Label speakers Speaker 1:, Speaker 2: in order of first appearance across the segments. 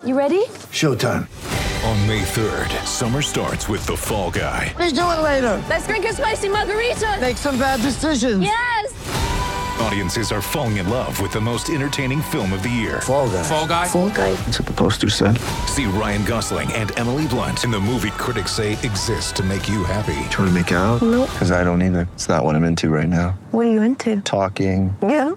Speaker 1: You ready?
Speaker 2: Showtime.
Speaker 3: On May 3rd, summer starts with The Fall Guy.
Speaker 2: Let's do it later.
Speaker 1: Let's drink a spicy margarita.
Speaker 2: Make some bad decisions.
Speaker 1: Yes.
Speaker 3: Audiences are falling in love with the most entertaining film of the year.
Speaker 2: Fall Guy.
Speaker 4: Fall Guy?
Speaker 1: Fall Guy.
Speaker 2: That's what the poster said.
Speaker 3: See Ryan Gosling and Emily Blunt in the movie critics say exists to make you happy.
Speaker 5: Trying to make it out?
Speaker 1: Nope.
Speaker 5: Because I don't either. It's not what I'm into right now.
Speaker 1: What are you into?
Speaker 5: Talking.
Speaker 1: Yeah.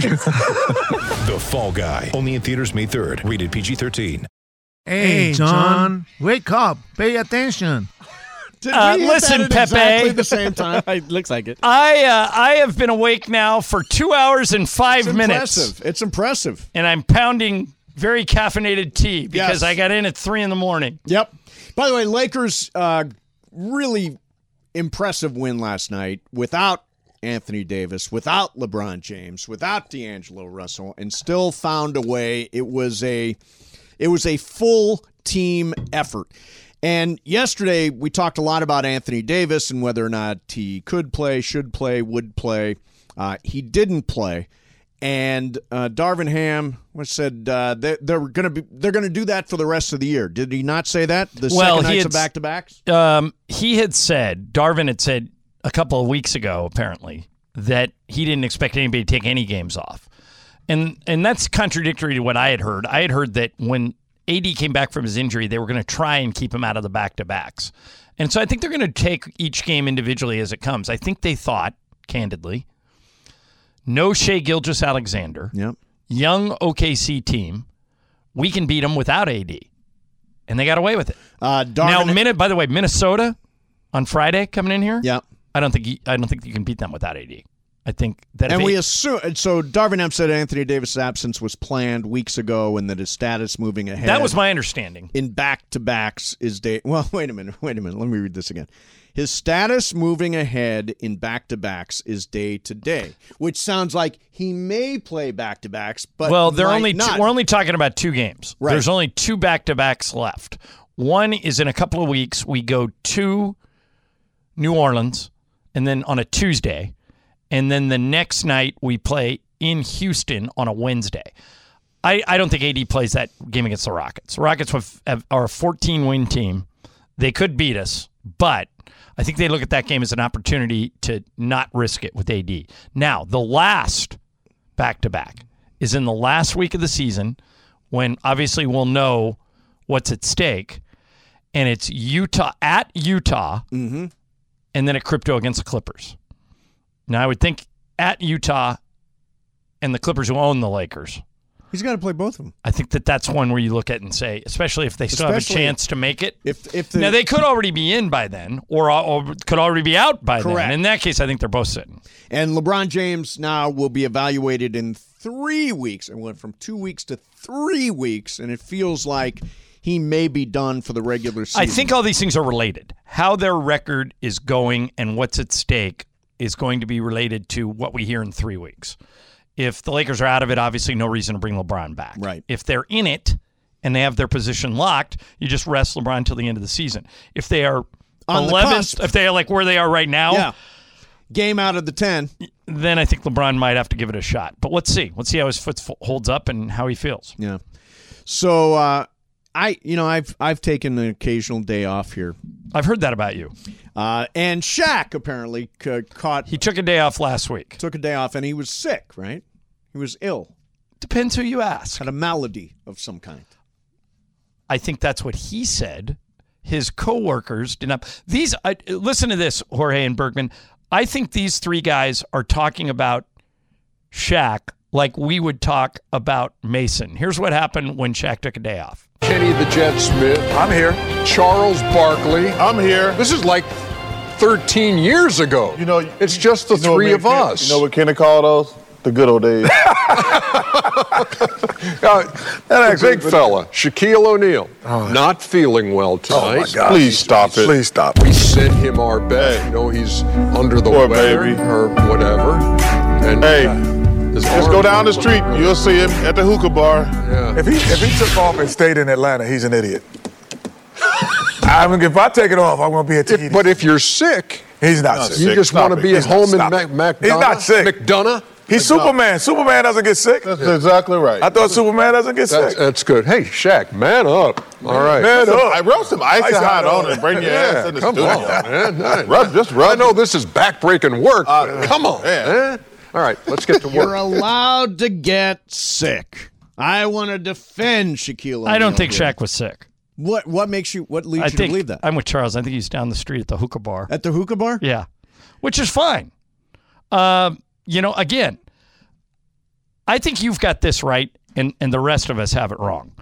Speaker 3: The Fall Guy. Only in theaters May 3rd. Rated PG-13.
Speaker 6: Hey, John, wake up. Pay attention.
Speaker 7: Did we
Speaker 8: listen,
Speaker 7: hit that at
Speaker 8: Pepe.
Speaker 7: exactly the same time?
Speaker 8: It looks like it.
Speaker 6: I have been awake now for 2 hours and 5 minutes.
Speaker 7: Impressive. It's impressive.
Speaker 6: And I'm pounding very caffeinated tea because
Speaker 7: Yes.
Speaker 6: I got in at 3 a.m.
Speaker 7: Yep. By the way, Lakers really impressive win last night without Anthony Davis, without LeBron James, without D'Angelo Russell, and still found a way. It was a full team effort. And yesterday, we talked a lot about Anthony Davis and whether or not he could play, should play, would play. He didn't play. And Darvin Ham said they're going to do that for the rest of the year. Did he not say that? The second nights of back-to-backs?
Speaker 6: He had said, Darvin had said a couple of weeks ago, apparently, that he didn't expect anybody to take any games off. And that's contradictory to what I had heard. I had heard that when AD came back from his injury, they were going to try and keep him out of the back-to-backs. And so I think they're going to take each game individually as it comes. I think they thought, candidly, no Shai Gilgeous-Alexander,
Speaker 7: Yep.
Speaker 6: young OKC team, we can beat them without AD. And they got away with it. By the way, Minnesota on Friday coming in here,
Speaker 7: Yeah.
Speaker 6: I don't think you can beat them without AD. I think that
Speaker 7: And we assume so. Darvin Ham said Anthony Davis' absence was planned weeks ago, and that his status moving ahead.
Speaker 6: That was my understanding.
Speaker 7: In back-to-backs is day. Well, wait a minute. Let me read this again. His status moving ahead in back-to-backs is day to day, which sounds like he may play back-to-backs, but
Speaker 6: they're
Speaker 7: might not.
Speaker 6: we're only talking about 2 games.
Speaker 7: Right.
Speaker 6: There's only 2 back-to-backs left. One is in a couple of weeks. We go to New Orleans, and then on a Tuesday. And then the next night we play in Houston on a Wednesday. I don't think AD plays that game against the Rockets. The Rockets are a 14-win team. They could beat us, but I think they look at that game as an opportunity to not risk it with AD. Now, the last back-to-back is in the last week of the season when obviously we'll know what's at stake, and it's Utah, and then at Crypto against the Clippers. Now, I would think at Utah and the Clippers who own the Lakers.
Speaker 7: He's got to play both of them.
Speaker 6: I think that's one where you look at and say, especially if they still have a chance to make it.
Speaker 7: Now,
Speaker 6: they could already be in by then or could already be out by
Speaker 7: Correct.
Speaker 6: then. In that case, I think they're both sitting.
Speaker 7: And LeBron James now will be evaluated in 3 weeks. It went from 2 weeks to 3 weeks, and it feels like he may be done for the regular season.
Speaker 6: I think all these things are related. How their record is going and what's at stake is going to be related to what we hear in 3 weeks. If the Lakers are out of it, obviously no reason to bring LeBron back.
Speaker 7: Right.
Speaker 6: If they're in it and they have their position locked, you just rest LeBron until the end of the season. If they are
Speaker 7: on
Speaker 6: 11th, if they are like where they are right now,
Speaker 7: game out of the 10,
Speaker 6: then I think LeBron might have to give it a shot. But let's see. Let's see how his foot holds up and how he feels.
Speaker 7: Yeah. So I've taken an occasional day off here.
Speaker 6: I've heard that about you.
Speaker 7: And Shaq apparently caught.
Speaker 6: He took a day off last week.
Speaker 7: Took a day off, and he was sick, right? He was ill.
Speaker 6: Depends who you ask.
Speaker 7: Had a malady of some kind.
Speaker 6: I think that's what he said. His coworkers did not. Listen to this, Jorge and Bergman. I think these 3 guys are talking about Shaq like we would talk about Mason. Here's what happened when Shaq took a day off.
Speaker 9: Kenny the Jet Smith.
Speaker 5: I'm here.
Speaker 9: Charles Barkley.
Speaker 5: I'm here.
Speaker 9: This is like 13 years ago.
Speaker 5: You know,
Speaker 9: it's just the 3 of us.
Speaker 5: You know what Kenny called those? The good old days.
Speaker 9: That big fella, Shaquille O'Neal, not feeling well tonight.
Speaker 5: Oh my God! Please stop it. Please stop.
Speaker 9: We sent him our best.
Speaker 5: Hey.
Speaker 9: You know, he's under the
Speaker 5: Poor
Speaker 9: weather
Speaker 5: baby.
Speaker 9: or whatever. And
Speaker 5: just go down the street. You'll see him at the hookah bar.
Speaker 9: Yeah.
Speaker 10: If he took off and stayed in Atlanta, he's an idiot. If I take it off, I'm going to be at Tahiti.
Speaker 9: But if you're sick,
Speaker 10: he's not sick.
Speaker 9: You just want to be at home in McDonough.
Speaker 10: He's not sick.
Speaker 9: McDonough.
Speaker 10: He's Superman. Superman doesn't get sick.
Speaker 5: That's exactly right.
Speaker 10: I thought Superman doesn't get sick.
Speaker 9: That's good. Hey, Shaq, man up. All right.
Speaker 10: Man up.
Speaker 5: I roast some ice hot on and bring your ass in the
Speaker 9: come
Speaker 5: studio.
Speaker 9: on, man.
Speaker 5: Just rub.
Speaker 9: I know this is back-breaking work. Come on, man. All right, let's get to work.
Speaker 7: You're allowed to get sick. I want to defend Shaquille O'Neal.
Speaker 6: I don't think
Speaker 7: here.
Speaker 6: Shaq was sick.
Speaker 7: What leads you to believe that?
Speaker 6: I'm with Charles. I think he's down the street at the hookah bar.
Speaker 7: At the hookah bar?
Speaker 6: Yeah, which is fine. Again, I think you've got this right, and the rest of us have it wrong.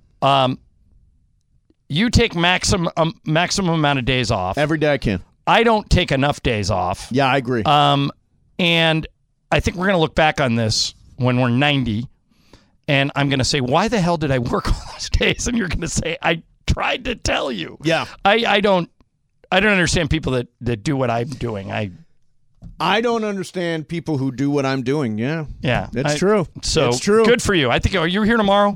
Speaker 6: You take maximum amount of days off.
Speaker 7: Every day I can.
Speaker 6: I don't take enough days off.
Speaker 7: Yeah, I agree.
Speaker 6: And I think we're going to look back on this when we're 90, and I'm going to say, why the hell did I work all those days? And you're going to say, I tried to tell you.
Speaker 7: Yeah.
Speaker 6: I don't understand people that do what I'm doing.
Speaker 7: I don't understand people who do what I'm doing. Yeah.
Speaker 6: Yeah.
Speaker 7: It's true.
Speaker 6: So
Speaker 7: it's true.
Speaker 6: Good for you. I think, are you here tomorrow?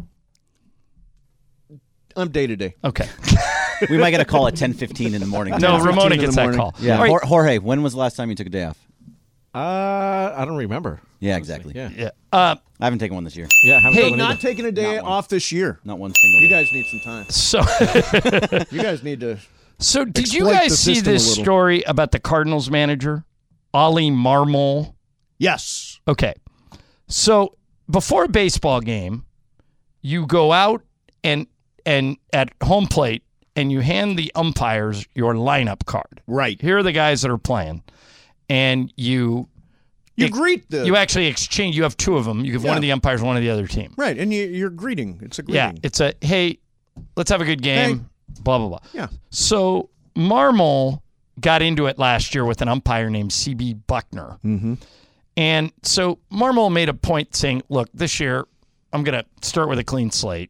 Speaker 7: I'm day to day.
Speaker 6: Okay.
Speaker 4: We might get a call at 10:15 in the morning.
Speaker 6: No, Ramona gets that call.
Speaker 4: Yeah.
Speaker 6: Right.
Speaker 4: Jorge, when was the last time you took a day off?
Speaker 8: I don't remember.
Speaker 4: Yeah, exactly.
Speaker 8: Yeah.
Speaker 4: I haven't taken one this year.
Speaker 8: Yeah.
Speaker 7: Hey, not taking a day off this year.
Speaker 4: Not one single.
Speaker 7: You
Speaker 4: day.
Speaker 7: guys need some time.
Speaker 6: So
Speaker 7: You guys need to.
Speaker 6: So did you
Speaker 7: exploit the
Speaker 6: guys see
Speaker 7: system a
Speaker 6: this
Speaker 7: little.
Speaker 6: story about the Cardinals manager, Ollie Marmol?
Speaker 7: Yes.
Speaker 6: Okay. So before a baseball game, you go out and at home plate and you hand the umpires your lineup card.
Speaker 7: Right.
Speaker 6: Here are the guys that are playing. And you
Speaker 7: greet the.
Speaker 6: you actually exchange. You have two of them. You give one of the umpires, one of the other team.
Speaker 7: Right, and you're greeting. It's a greeting.
Speaker 6: Yeah, it's a, hey, let's have a good game, blah, blah, blah.
Speaker 7: Yeah.
Speaker 6: So Marmol got into it last year with an umpire named C.B. Buckner.
Speaker 7: Mm-hmm.
Speaker 6: And so Marmol made a point saying, look, this year I'm going to start with a clean slate.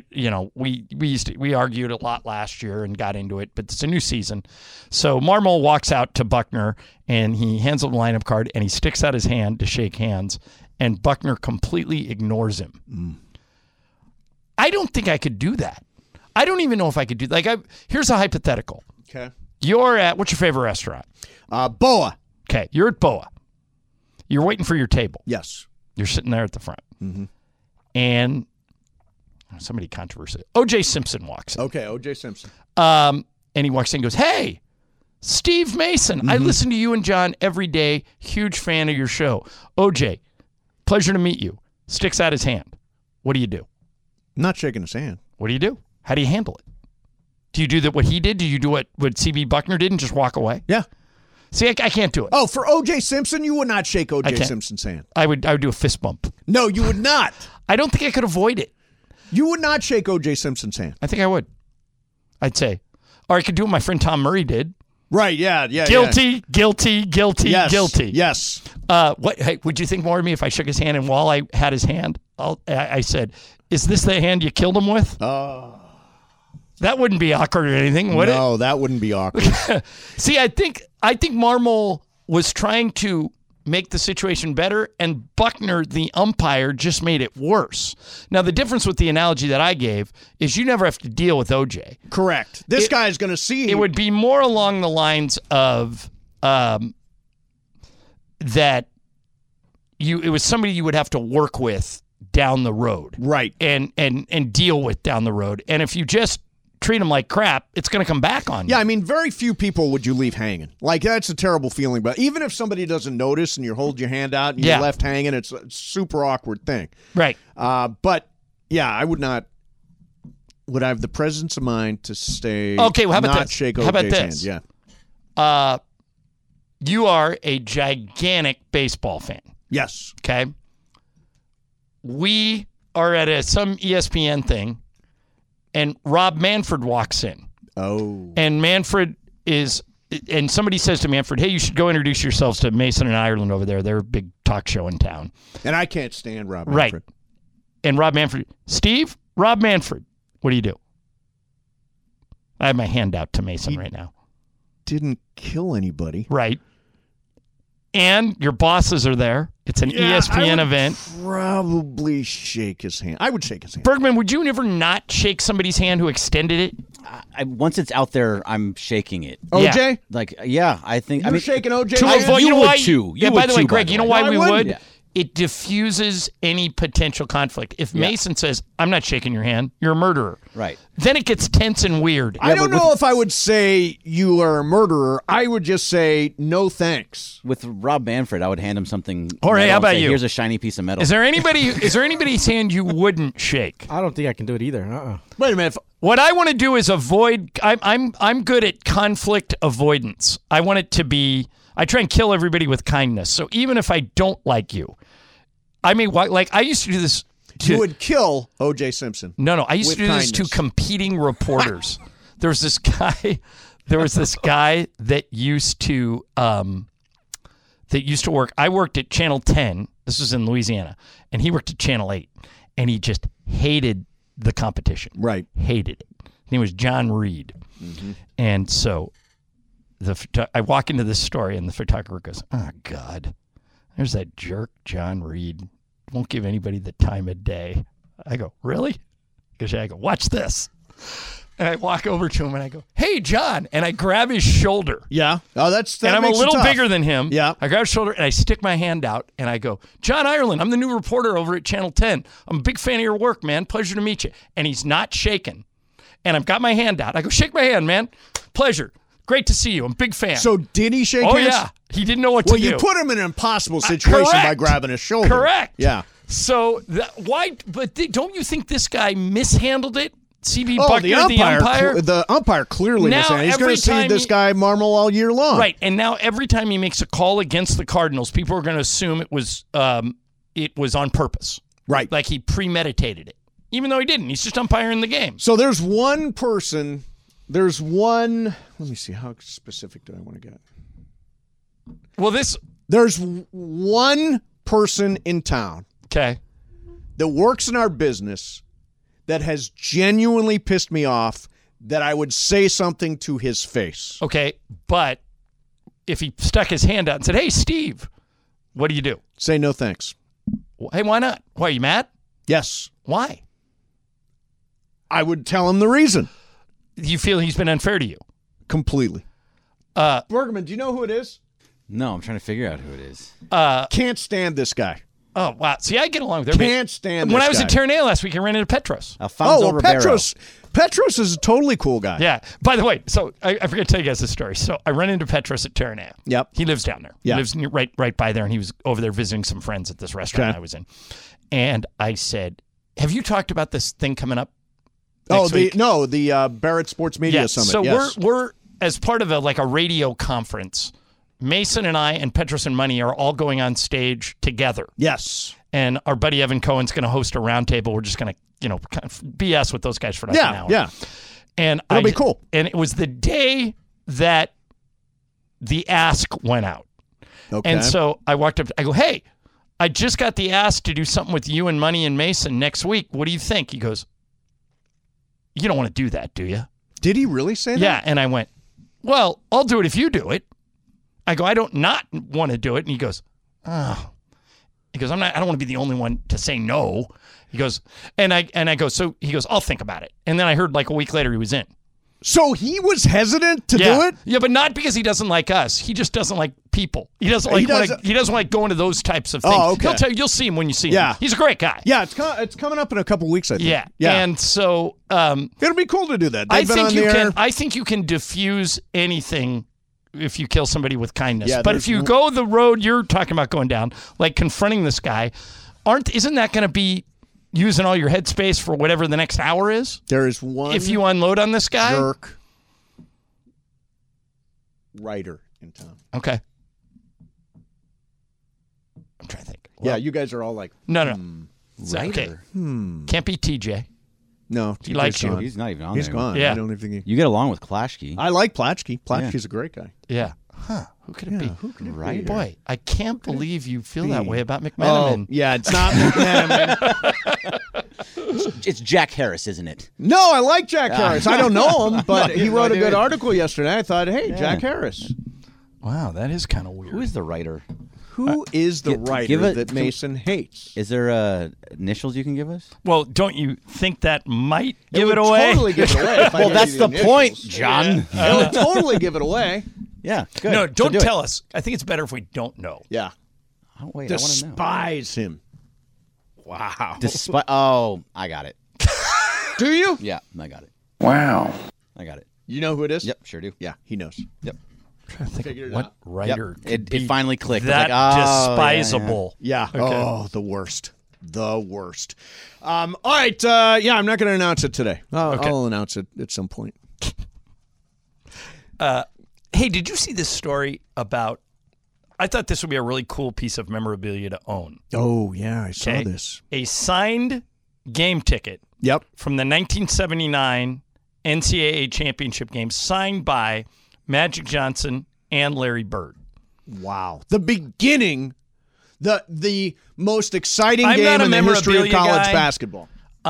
Speaker 6: We argued a lot last year and got into it, but it's a new season. So Marmol walks out to Buckner and he hands him the lineup card and he sticks out his hand to shake hands, and Buckner completely ignores him. I don't think I could do that. I don't even know if I could do that. Here's a hypothetical.
Speaker 7: Okay.
Speaker 6: You're at, what's your favorite restaurant?
Speaker 7: Boa.
Speaker 6: Okay, you're at Boa. You're waiting for your table.
Speaker 7: Yes.
Speaker 6: You're sitting there at the front.
Speaker 7: Mm-hmm.
Speaker 6: And somebody controversial. O.J. Simpson walks in.
Speaker 7: Okay, O.J. Simpson.
Speaker 6: And he walks in and goes, hey, Steve Mason. I listen to you and John every day. Huge fan of your show. O.J., pleasure to meet you. Sticks out his hand. What do you do?
Speaker 7: Not shaking his hand.
Speaker 6: What do you do? How do you handle it? Do you do what he did? Do you do what C.B. Buckner did and just walk away?
Speaker 7: Yeah.
Speaker 6: See, I can't do it.
Speaker 7: Oh, for O.J. Simpson, you would not shake
Speaker 6: I
Speaker 7: O.J.
Speaker 6: can't.
Speaker 7: Simpson's hand.
Speaker 6: I would do a fist bump.
Speaker 7: No, you would not.
Speaker 6: I don't think I could avoid it.
Speaker 7: You would not shake O.J. Simpson's hand.
Speaker 6: I think I would. I'd say. Or I could do what my friend Tom Murray did.
Speaker 7: Right, yeah.
Speaker 6: Guilty, guilty, guilty,
Speaker 7: yes,
Speaker 6: guilty.
Speaker 7: Yes.
Speaker 6: Hey, would you think more of me if I shook his hand and while I had his hand, I said, is this the hand you killed him with? That wouldn't be awkward or anything, would it?
Speaker 7: No, that wouldn't be awkward.
Speaker 6: See, I think Marmol was trying to make the situation better, and Buckner, the umpire, just made it worse. Now, the difference with the analogy that I gave is you never have to deal with OJ.
Speaker 7: Correct. This guy's going to see.
Speaker 6: It would be more along the lines of that it was somebody you would have to work with down the road.
Speaker 7: Right.
Speaker 6: And deal with down the road. And if you just treat them like crap, it's going to come back on you.
Speaker 7: Yeah, I mean, very few people would you leave hanging. Like, that's a terrible feeling. But even if somebody doesn't notice and you hold your hand out and you're left hanging, it's a super awkward thing.
Speaker 6: Right.
Speaker 7: But, yeah, I would not. Would I have the presence of mind to stay?
Speaker 6: Okay, well, how about
Speaker 7: not
Speaker 6: this?
Speaker 7: Shake
Speaker 6: How about
Speaker 7: OJ's
Speaker 6: this?
Speaker 7: hand? Yeah.
Speaker 6: You are a gigantic baseball fan.
Speaker 7: Yes.
Speaker 6: Okay. We are at some ESPN thing, and Rob Manfred walks in.
Speaker 7: Oh.
Speaker 6: And Manfred and somebody says to Manfred, hey, you should go introduce yourselves to Mason and Ireland over there. They're a big talk show in town.
Speaker 7: And I can't stand Rob Manfred.
Speaker 6: Right. And Rob Manfred, Steve, Rob Manfred, what do you do? I have my hand out to Mason right now.
Speaker 7: Didn't kill anybody.
Speaker 6: Right. And your bosses are there. It's an ESPN event.
Speaker 7: Probably shake his hand. I would shake his hand.
Speaker 6: Bergman, would you never not shake somebody's hand who extended it?
Speaker 4: Once it's out there, I'm shaking it.
Speaker 7: OJ?
Speaker 4: I think.
Speaker 7: You're shaking OJ's
Speaker 6: To
Speaker 7: hand?
Speaker 6: avoid,
Speaker 4: you
Speaker 6: know
Speaker 4: would
Speaker 6: why?
Speaker 4: too.
Speaker 6: Yeah,
Speaker 4: You
Speaker 6: by
Speaker 4: would
Speaker 6: the way,
Speaker 4: too,
Speaker 6: Greg,
Speaker 4: by the
Speaker 6: you know
Speaker 4: way.
Speaker 6: why
Speaker 7: No, I
Speaker 6: we
Speaker 7: wouldn't.
Speaker 6: would?
Speaker 7: Yeah.
Speaker 6: it diffuses any potential conflict. If Mason says, I'm not shaking your hand, you're a murderer.
Speaker 4: Right.
Speaker 6: Then it gets tense and weird.
Speaker 7: I don't know if I would say you are a murderer. I would just say no thanks.
Speaker 4: With Rob Manfred, I would hand him something.
Speaker 6: Jorge, how about
Speaker 4: say,
Speaker 6: you?
Speaker 4: Here's a shiny piece of metal.
Speaker 6: Is there anybody's hand you wouldn't shake?
Speaker 8: I don't think I can do it either.
Speaker 7: Wait a minute.
Speaker 6: What I want to do is avoid. I'm good at conflict avoidance. I want it to be. I try and kill everybody with kindness. So even if I don't like you, I mean, like I used to do this.
Speaker 7: You would kill O.J. Simpson.
Speaker 6: No. I used to do this to competing reporters. There was this guy that used to work. I worked at Channel 10. This was in Louisiana, and he worked at Channel 8, and he just hated the competition.
Speaker 7: Right.
Speaker 6: Hated it. His name was John Reed. Mm-hmm. And so I walk into this story, and the photographer goes, oh, God, there's that jerk John Reed. Won't give anybody the time of day. I go, really? Because I go, watch this. And I walk over to him, and I go, hey, John. And I grab his shoulder.
Speaker 7: Yeah. Oh, that
Speaker 6: and I'm a little
Speaker 7: tough.
Speaker 6: bigger than him.
Speaker 7: Yeah.
Speaker 6: I grab his shoulder, and I stick my hand out, and I go, John Ireland, I'm the new reporter over at Channel 10. I'm a big fan of your work, man. Pleasure to meet you. And he's not shaking. And I've got my hand out. I go, shake my hand, man. Pleasure. Great to see you. I'm a big fan.
Speaker 7: So did he shake
Speaker 6: hands? Oh,
Speaker 7: hands?
Speaker 6: yeah. He didn't know what to do.
Speaker 7: Well, you put him in an impossible situation by grabbing his shoulder.
Speaker 6: Correct.
Speaker 7: Yeah.
Speaker 6: So why? But don't you think this guy mishandled it? CB
Speaker 7: Oh,
Speaker 6: Buckner, the umpire.
Speaker 7: The umpire clearly
Speaker 6: Now,
Speaker 7: mishandled. He's going to see this guy marmal all year long.
Speaker 6: Right. And now every time he makes a call against the Cardinals, people are going to assume it was on purpose.
Speaker 7: Right.
Speaker 6: Like he premeditated it, even though he didn't. He's just umpiring the game.
Speaker 7: So there's one person. There's one. Let me see. How specific do I want to get?
Speaker 6: Well,
Speaker 7: there's one person in town.
Speaker 6: Okay.
Speaker 7: That works in our business that has genuinely pissed me off that I would say something to his face.
Speaker 6: Okay, but if he stuck his hand out and said, hey, Steve, what do you do?
Speaker 7: Say no thanks.
Speaker 6: Hey, why not? Why, are you mad?
Speaker 7: Yes.
Speaker 6: Why?
Speaker 7: I would tell him the reason.
Speaker 6: You feel he's been unfair to you?
Speaker 7: Completely. Bergman, do you know who it is?
Speaker 4: No, I'm trying to figure out who it is.
Speaker 7: Can't stand this guy.
Speaker 6: Oh, wow. See, I get along with everybody.
Speaker 7: Can't stand
Speaker 6: When
Speaker 7: this
Speaker 6: I was
Speaker 7: guy.
Speaker 6: at Terranea last week, I ran into Petros.
Speaker 4: Alfonso Ribeiro.
Speaker 7: Petros is a totally cool guy.
Speaker 6: Yeah. By the way, so I forgot to tell you guys this story. So I run into Petros at Terranea.
Speaker 7: Yep.
Speaker 6: He lives down there.
Speaker 7: Yeah.
Speaker 6: He lives right by there, and he was over there visiting some friends at this restaurant I was in. And I said, have you talked about this thing coming up next week?
Speaker 7: The Barrett Sports Media Summit.
Speaker 6: So
Speaker 7: yes.
Speaker 6: we're as part of a radio conference. Mason and I and Petros and Money are all going on stage together.
Speaker 7: Yes.
Speaker 6: And our buddy Evan Cohen's going to host a roundtable. We're just going to, kind of BS with those guys for like an hour.
Speaker 7: Yeah.
Speaker 6: And
Speaker 7: it'll be cool.
Speaker 6: And it was the day that the ask went out.
Speaker 7: Okay.
Speaker 6: And so I walked up. I go, hey, I just got the ask to do something with you and Money and Mason next week. What do you think? He goes, you don't want to do that, do you?
Speaker 7: Did he really say that?
Speaker 6: Yeah. And I went, well, I'll do it if you do it. I go, I don't not want to do it. And he goes, oh. He goes, I don't want to be the only one to say no. He goes, and I go, so he goes, I'll think about it. And then I heard like a week later he was in.
Speaker 7: So he was hesitant to do it?
Speaker 6: Yeah, but not because he doesn't like us. He just doesn't like people. He doesn't like going to those types of things.
Speaker 7: Oh, okay.
Speaker 6: He'll tell you, you'll see him when you see him. He's a great guy.
Speaker 7: Yeah, it's coming up in a couple weeks, I think.
Speaker 6: Yeah. And so
Speaker 7: it'll be cool to do that.
Speaker 6: I think you can diffuse anything if you kill somebody with kindness.
Speaker 7: Yeah,
Speaker 6: but if you go the road you're talking about going down, like confronting this guy, isn't that going to be using all your headspace for whatever the next hour is?
Speaker 7: There is one.
Speaker 6: If you unload on this guy?
Speaker 7: Jerk writer in town.
Speaker 6: Okay. I'm trying to think.
Speaker 7: Well, you guys are all like,
Speaker 6: No.
Speaker 4: Writer.
Speaker 6: Okay. Can't be TJ.
Speaker 7: No.
Speaker 6: He likes you.
Speaker 4: He's not even on
Speaker 7: He's
Speaker 4: there.
Speaker 7: gone.
Speaker 6: Yeah.
Speaker 7: I don't even think
Speaker 4: You get along with Klashki.
Speaker 7: I like Platschke. Platschke's a great guy.
Speaker 6: Yeah. Huh. Who could it be?
Speaker 7: Who could it
Speaker 4: Right.
Speaker 7: be?
Speaker 6: Boy, I can't believe you feel that way about McMenamin.
Speaker 7: Oh, yeah, it's not McMenamin.
Speaker 4: It's Jack Harris, isn't it?
Speaker 7: No, I like Jack Harris. I don't know him, but he wrote a
Speaker 4: no,
Speaker 7: good
Speaker 4: dude.
Speaker 7: article yesterday. I thought, hey, Jack Harris.
Speaker 6: Wow, that is kind of weird.
Speaker 4: Who is the writer?
Speaker 7: Who is the writer that Mason hates?
Speaker 4: Is there initials you can give us?
Speaker 6: Well, don't you think that might give
Speaker 7: would
Speaker 6: it away?
Speaker 7: Totally give it away. If I
Speaker 4: Well,
Speaker 7: gave
Speaker 4: that's
Speaker 7: you
Speaker 4: the
Speaker 7: initials.
Speaker 4: point, John.
Speaker 7: It would totally give it away.
Speaker 4: Yeah, good.
Speaker 6: No,
Speaker 4: So
Speaker 6: don't
Speaker 4: do
Speaker 6: tell us. I think it's better if we don't know.
Speaker 7: Yeah.
Speaker 4: Oh, wait, I want to know.
Speaker 7: Despise him.
Speaker 8: Wow.
Speaker 4: Oh, I got it.
Speaker 7: Do you?
Speaker 4: Yeah, I got it.
Speaker 10: Wow.
Speaker 4: I got it.
Speaker 7: You know who it is?
Speaker 4: Yep, sure do.
Speaker 7: Yeah, he knows.
Speaker 4: Yep.
Speaker 6: trying to think
Speaker 7: Figured it
Speaker 6: what
Speaker 7: out.
Speaker 6: writer
Speaker 4: Yep.
Speaker 6: could
Speaker 4: It
Speaker 6: be
Speaker 4: finally clicked.
Speaker 6: that despisable.
Speaker 7: Yeah.
Speaker 6: Okay.
Speaker 7: Oh, the worst. The worst. All right. Yeah, I'm not going to announce it today. I'll announce it at some point.
Speaker 6: Hey, did you see this story about? I thought this would be a really cool piece of memorabilia to own.
Speaker 7: Oh, yeah, I saw this.
Speaker 6: A signed game ticket.
Speaker 7: Yep.
Speaker 6: From the 1979 NCAA championship game, signed by Magic Johnson and Larry Bird.
Speaker 7: Wow. The beginning, the most exciting
Speaker 6: I'm
Speaker 7: game
Speaker 6: not a
Speaker 7: in the history of
Speaker 6: memorabilia
Speaker 7: college
Speaker 6: guy.
Speaker 7: basketball.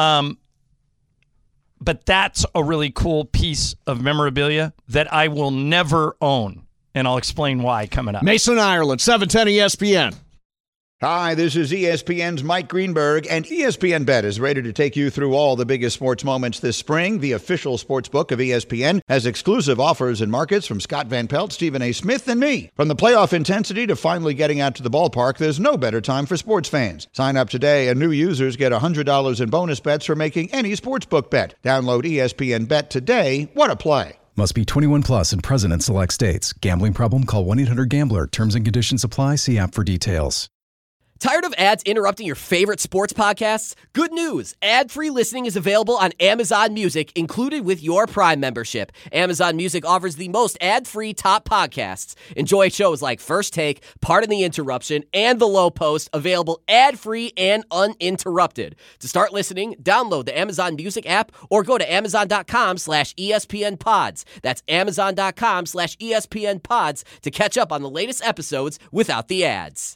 Speaker 6: But that's a really cool piece of memorabilia that I will never own. And I'll explain why coming up.
Speaker 7: Mason, Ireland, 710 ESPN.
Speaker 11: Hi, this is ESPN's Mike Greenberg, and ESPN Bet is ready to take you through all the biggest sports moments this spring. The official sports book of ESPN has exclusive offers and markets from Scott Van Pelt, Stephen A. Smith, and me. From the playoff intensity to finally getting out to the ballpark, there's no better time for sports fans. Sign up today, and new users get $100 in bonus bets for making any sportsbook bet. Download ESPN Bet today. What a play.
Speaker 12: Must be 21 plus and present in select states. Gambling problem? Call 1-800-GAMBLER. Terms and conditions apply. See app for details.
Speaker 13: Tired of ads interrupting your favorite sports podcasts? Good news. Ad-free listening is available on Amazon Music, included with your Prime membership. Amazon Music offers the most ad-free top podcasts. Enjoy shows like First Take, Pardon the Interruption, and The Low Post, available ad-free and uninterrupted. To start listening, download the Amazon Music app or go to amazon.com/ESPN Pods. That's amazon.com/ESPN Pods to catch up on the latest episodes without the ads.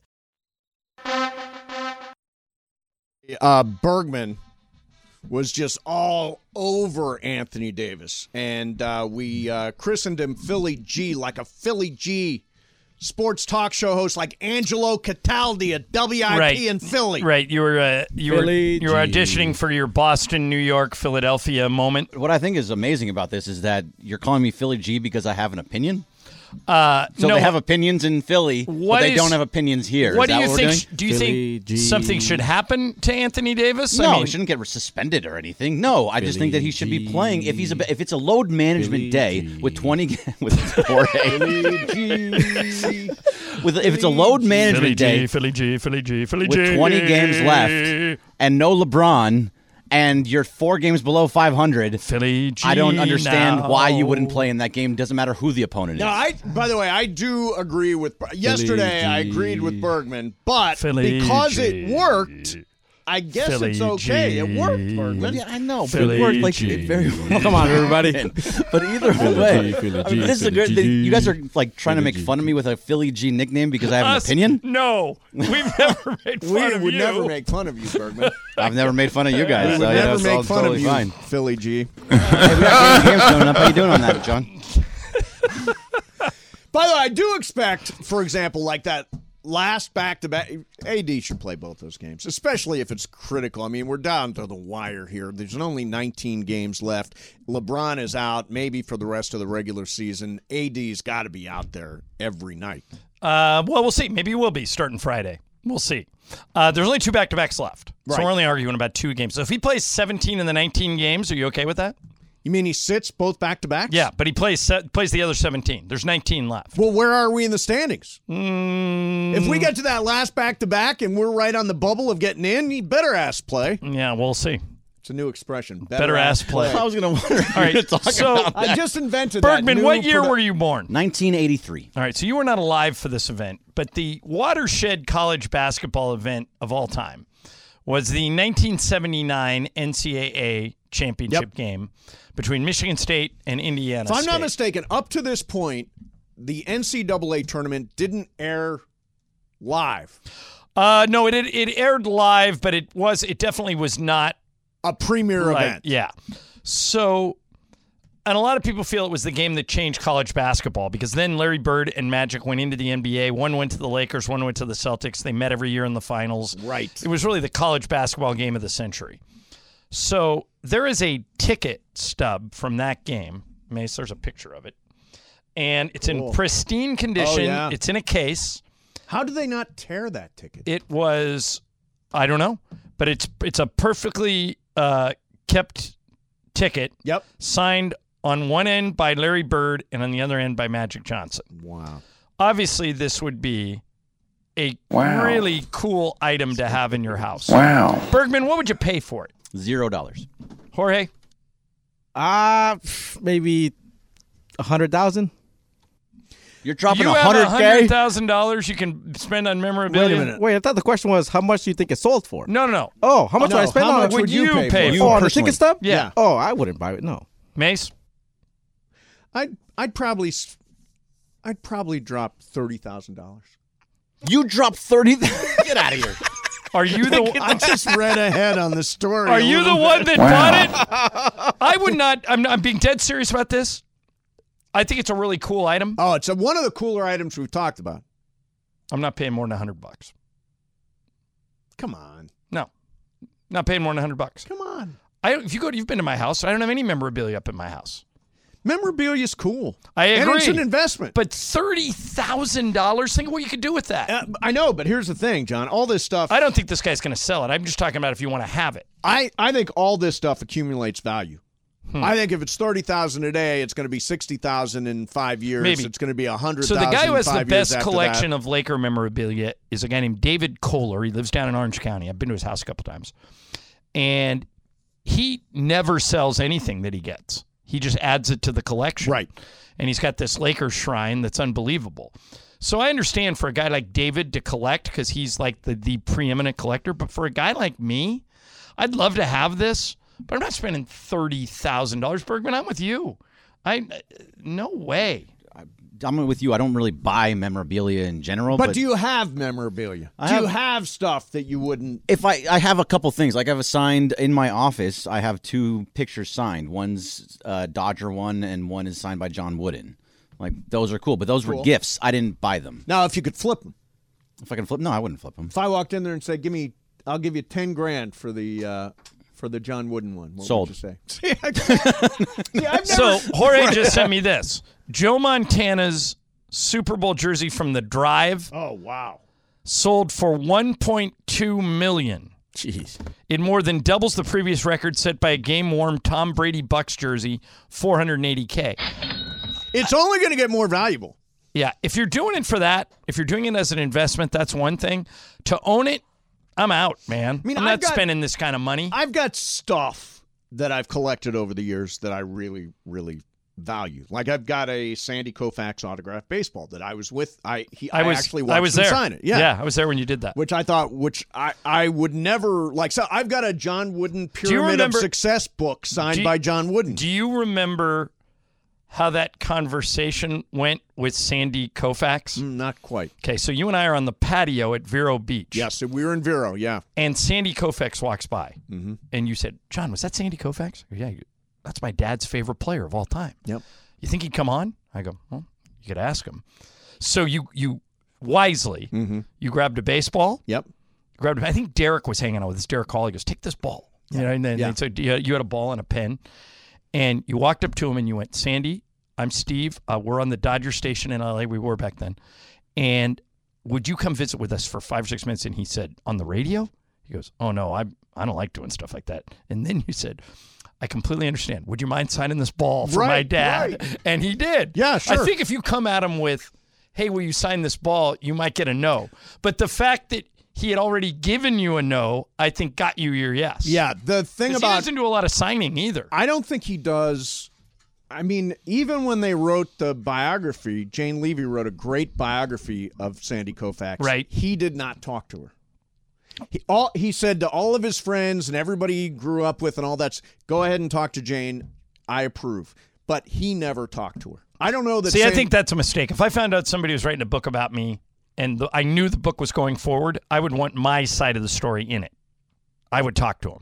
Speaker 7: Bergman was just all over Anthony Davis, and we christened him Philly G, like a Philly G sports talk show host, like Angelo Cataldi at WIP in Philly.
Speaker 6: Right, you were auditioning for your Boston, New York, Philadelphia moment.
Speaker 4: What I think is amazing about this is that you're calling me Philly G because I have an opinion.
Speaker 6: No,
Speaker 4: they have opinions in Philly, but they don't have opinions here.
Speaker 6: What
Speaker 4: is
Speaker 6: do
Speaker 4: that
Speaker 6: you
Speaker 4: what
Speaker 6: think?
Speaker 4: We're doing?
Speaker 6: Do you think something should happen to Anthony Davis?
Speaker 4: No,
Speaker 6: I mean,
Speaker 4: he shouldn't get suspended or anything. No, I just think that he should be playing. If it's a load management day with 20 with Jorge. If it's a load management day,
Speaker 6: Philly G,
Speaker 4: with 20 games left and no LeBron, and you're 4 games below 500,
Speaker 6: Philly G,
Speaker 4: I don't understand
Speaker 6: now.
Speaker 4: why you wouldn't play in that game. Doesn't matter who the opponent is.
Speaker 7: No, by the way, I do agree with. Yesterday, I agreed with Bergman, but
Speaker 6: Philly
Speaker 7: because
Speaker 6: G.
Speaker 7: it worked, I guess
Speaker 6: Philly
Speaker 7: it's okay.
Speaker 6: G.
Speaker 7: It worked, Bergman.
Speaker 4: Yeah, I know, but
Speaker 6: Philly
Speaker 4: it worked like
Speaker 6: G.
Speaker 4: it very well.
Speaker 8: Oh, come on, everybody.
Speaker 4: But either way,
Speaker 8: Philly
Speaker 4: I mean,
Speaker 8: G,
Speaker 4: this is a
Speaker 8: Philly
Speaker 4: great.
Speaker 8: G.
Speaker 4: You guys are like trying to
Speaker 8: Philly
Speaker 4: make
Speaker 8: G.
Speaker 4: fun of me with a Philly G nickname because I have an opinion.
Speaker 6: No, we've never made fun
Speaker 7: We
Speaker 6: of
Speaker 7: would
Speaker 6: you.
Speaker 7: never make fun of you, Bergman.
Speaker 4: I've never made fun of you guys.
Speaker 7: We
Speaker 4: so
Speaker 7: would
Speaker 4: yeah,
Speaker 7: never
Speaker 4: that's
Speaker 7: make
Speaker 4: all
Speaker 7: fun
Speaker 4: totally
Speaker 7: of you,
Speaker 4: fine.
Speaker 7: Philly G.
Speaker 4: Hey, we got games coming up. How you doing on that, John?
Speaker 7: By the way, I do expect, for example, like that last back-to-back, AD should play both those games, especially if it's critical. I mean, we're down to the wire here. There's only 19 games left. LeBron is out, maybe for the rest of the regular season. AD's got to be out there every night.
Speaker 6: Well, we'll see. Maybe he will be starting Friday. We'll see. There's only 2 back-to-backs left, so
Speaker 7: Right.
Speaker 6: we're only arguing about 2 games. So if he plays 17 in the 19 games, are you okay with that?
Speaker 7: You mean he sits both back-to-backs?
Speaker 6: Yeah, but he plays the other 17. There's 19 left.
Speaker 7: Well, where are we in the standings? If we get to that last back-to-back and we're right on the bubble of getting in, he better ass play.
Speaker 6: Yeah, we'll see.
Speaker 7: It's a new expression.
Speaker 6: Better ass play.
Speaker 4: I was going to wonder.
Speaker 6: All right, so
Speaker 7: I just invented
Speaker 6: Bergman,
Speaker 7: that.
Speaker 6: what year were you born?
Speaker 4: 1983.
Speaker 6: All right, so you were not alive for this event, but the watershed college basketball event of all time was the 1979 NCAA championship game between Michigan State and Indiana
Speaker 7: If I'm
Speaker 6: State.
Speaker 7: not mistaken, up to this point, the NCAA tournament didn't air live.
Speaker 6: No, it aired live, but it definitely was not
Speaker 7: a premier event.
Speaker 6: Yeah. So, and a lot of people feel it was the game that changed college basketball because then Larry Bird and Magic went into the NBA. One went to the Lakers, one went to the Celtics. They met every year in the finals.
Speaker 7: Right.
Speaker 6: It was really the college basketball game of the century. So there is a ticket stub from that game. Mace, there's a picture of it. And it's in pristine condition.
Speaker 7: Oh, yeah.
Speaker 6: It's in a case.
Speaker 7: How do they not tear that ticket?
Speaker 6: It was, I don't know, but it's a perfectly kept ticket.
Speaker 7: Yep.
Speaker 6: Signed on one end by Larry Bird and on the other end by Magic Johnson.
Speaker 7: Wow.
Speaker 6: Obviously, this would be a really cool item to have in your house.
Speaker 10: Wow.
Speaker 6: Bergman, what would you pay for it?
Speaker 4: $0.
Speaker 6: Jorge?
Speaker 8: Maybe 100,000.
Speaker 4: You're dropping
Speaker 6: You have
Speaker 4: $100K?
Speaker 6: $100,000 you can spend on memorabilia.
Speaker 7: Wait a minute.
Speaker 8: Wait, I thought the question was how much do you think it sold for?
Speaker 6: No.
Speaker 8: Oh, how much would I spend
Speaker 7: how
Speaker 8: on
Speaker 7: much
Speaker 8: it?
Speaker 7: would you pay for it?
Speaker 8: Oh, on the
Speaker 4: personally?
Speaker 8: ticket stub?
Speaker 6: Yeah.
Speaker 8: Oh, I wouldn't buy it. No.
Speaker 6: Mace?
Speaker 7: I'd probably drop $30,000.
Speaker 4: You dropped 30. Get out of here.
Speaker 6: Are you the
Speaker 7: I just read ahead on the story.
Speaker 6: Are
Speaker 7: a
Speaker 6: you the
Speaker 7: little
Speaker 6: one
Speaker 7: bit.
Speaker 6: that bought it? I would not. I'm being dead serious about this. I think it's a really cool item.
Speaker 7: Oh, it's one of the cooler items we've talked about.
Speaker 6: I'm not paying more than $100.
Speaker 7: Come on.
Speaker 6: No, not paying more than $100.
Speaker 7: Come on.
Speaker 6: You've been to my house. I don't have any memorabilia up in my house.
Speaker 7: Memorabilia's cool.
Speaker 6: I agree.
Speaker 7: And it's an investment.
Speaker 6: But $30,000. Think of what you could do with that.
Speaker 7: I know, but here's the thing, John. All this stuff.
Speaker 6: I don't think this guy's going to sell it. I'm just talking about if you want to have it.
Speaker 7: I think all this stuff accumulates value. I think if it's $30,000 today, it's going to be $60,000 in 5 years.
Speaker 6: Maybe.
Speaker 7: It's going to be $100,000.
Speaker 6: So the guy who has the
Speaker 7: 5 years
Speaker 6: best
Speaker 7: after
Speaker 6: collection
Speaker 7: that.
Speaker 6: of Laker memorabilia is a guy named David Kohler. He lives down in Orange County. I've been to his house a couple times. And he never sells anything that he gets. He just adds it to the collection.
Speaker 7: Right.
Speaker 6: And he's got this Lakers shrine that's unbelievable. So I understand for a guy like David to collect because he's like the preeminent collector. But for a guy like me, I'd love to have this. But I'm not spending $30,000. Bergman, I'm with you. No way.
Speaker 4: I'm with you. I don't really buy memorabilia in general.
Speaker 7: But do you have memorabilia? Do you have stuff that you wouldn't?
Speaker 4: If I have a couple things. Like I have signed in my office, I have 2 pictures signed. One's Dodger one and one is signed by John Wooden. Like those are cool, but those were gifts. I didn't buy them.
Speaker 7: Now, if you could flip them.
Speaker 4: If I can flip, no, I wouldn't flip them.
Speaker 7: If I walked in there and said, I'll give you $10,000 for the John Wooden one. What
Speaker 4: Sold.
Speaker 7: would you say?
Speaker 6: So Jorge just sent me this. Joe Montana's Super Bowl jersey from the Drive.
Speaker 7: Oh, wow.
Speaker 6: Sold for $1.2 million.
Speaker 4: Jeez.
Speaker 6: It more than doubles the previous record set by a game-worn Tom Brady Bucks jersey, $480K.
Speaker 7: It's only going to get more valuable.
Speaker 6: Yeah, if you're doing it for that, if you're doing it as an investment, that's one thing. To own it, I'm out, man. I'm not spending this kind of money.
Speaker 7: I've got stuff that I've collected over the years that I really, really value. Like I've got a Sandy Koufax autographed baseball that I was with. I actually watched him sign it. Yeah,
Speaker 6: I was there when you did that.
Speaker 7: Which I would never like. So I've got a John Wooden Pyramid of Success book signed by John Wooden.
Speaker 6: Do you remember how that conversation went with Sandy Koufax?
Speaker 7: Not quite.
Speaker 6: Okay, so you and I are on the patio at Vero Beach.
Speaker 7: Yes, we were in Vero, yeah.
Speaker 6: And Sandy Koufax walks by. Mm-hmm. And you said, John, was that Sandy Koufax? Yeah, that's my dad's favorite player of all time.
Speaker 7: Yep.
Speaker 6: You think he'd come on? I go, well, you could ask him. So you wisely, you grabbed a baseball.
Speaker 7: Yep.
Speaker 6: I think Derek was hanging out with us. Derek Hall. He goes, take this ball. You know, and then so you had a ball and a pen. And you walked up to him and you went, Sandy, I'm Steve. We're on the Dodger station in LA. We were back then. And would you come visit with us for 5 or 6 minutes? And he said, on the radio? He goes, oh, no, I don't like doing stuff like that. And then you said, I completely understand. Would you mind signing this ball for my dad? Right. And he did.
Speaker 7: Yeah, sure.
Speaker 6: I think if you come at him with, hey, will you sign this ball? You might get a no. But the fact that he had already given you a no, I think got you your yes.
Speaker 7: Yeah, the thing about...
Speaker 6: he doesn't do a lot of signing either.
Speaker 7: I don't think he does. I mean, even when they wrote the biography, Jane Levy wrote a great biography of Sandy Koufax.
Speaker 6: Right.
Speaker 7: He did not talk to her. He said to all of his friends and everybody he grew up with and all that, go ahead and talk to Jane. I approve. But he never talked to her. I don't know that...
Speaker 6: See, I think that's a mistake. If I found out somebody was writing a book about me and I knew the book was going forward, I would want my side of the story in it. I would talk to him.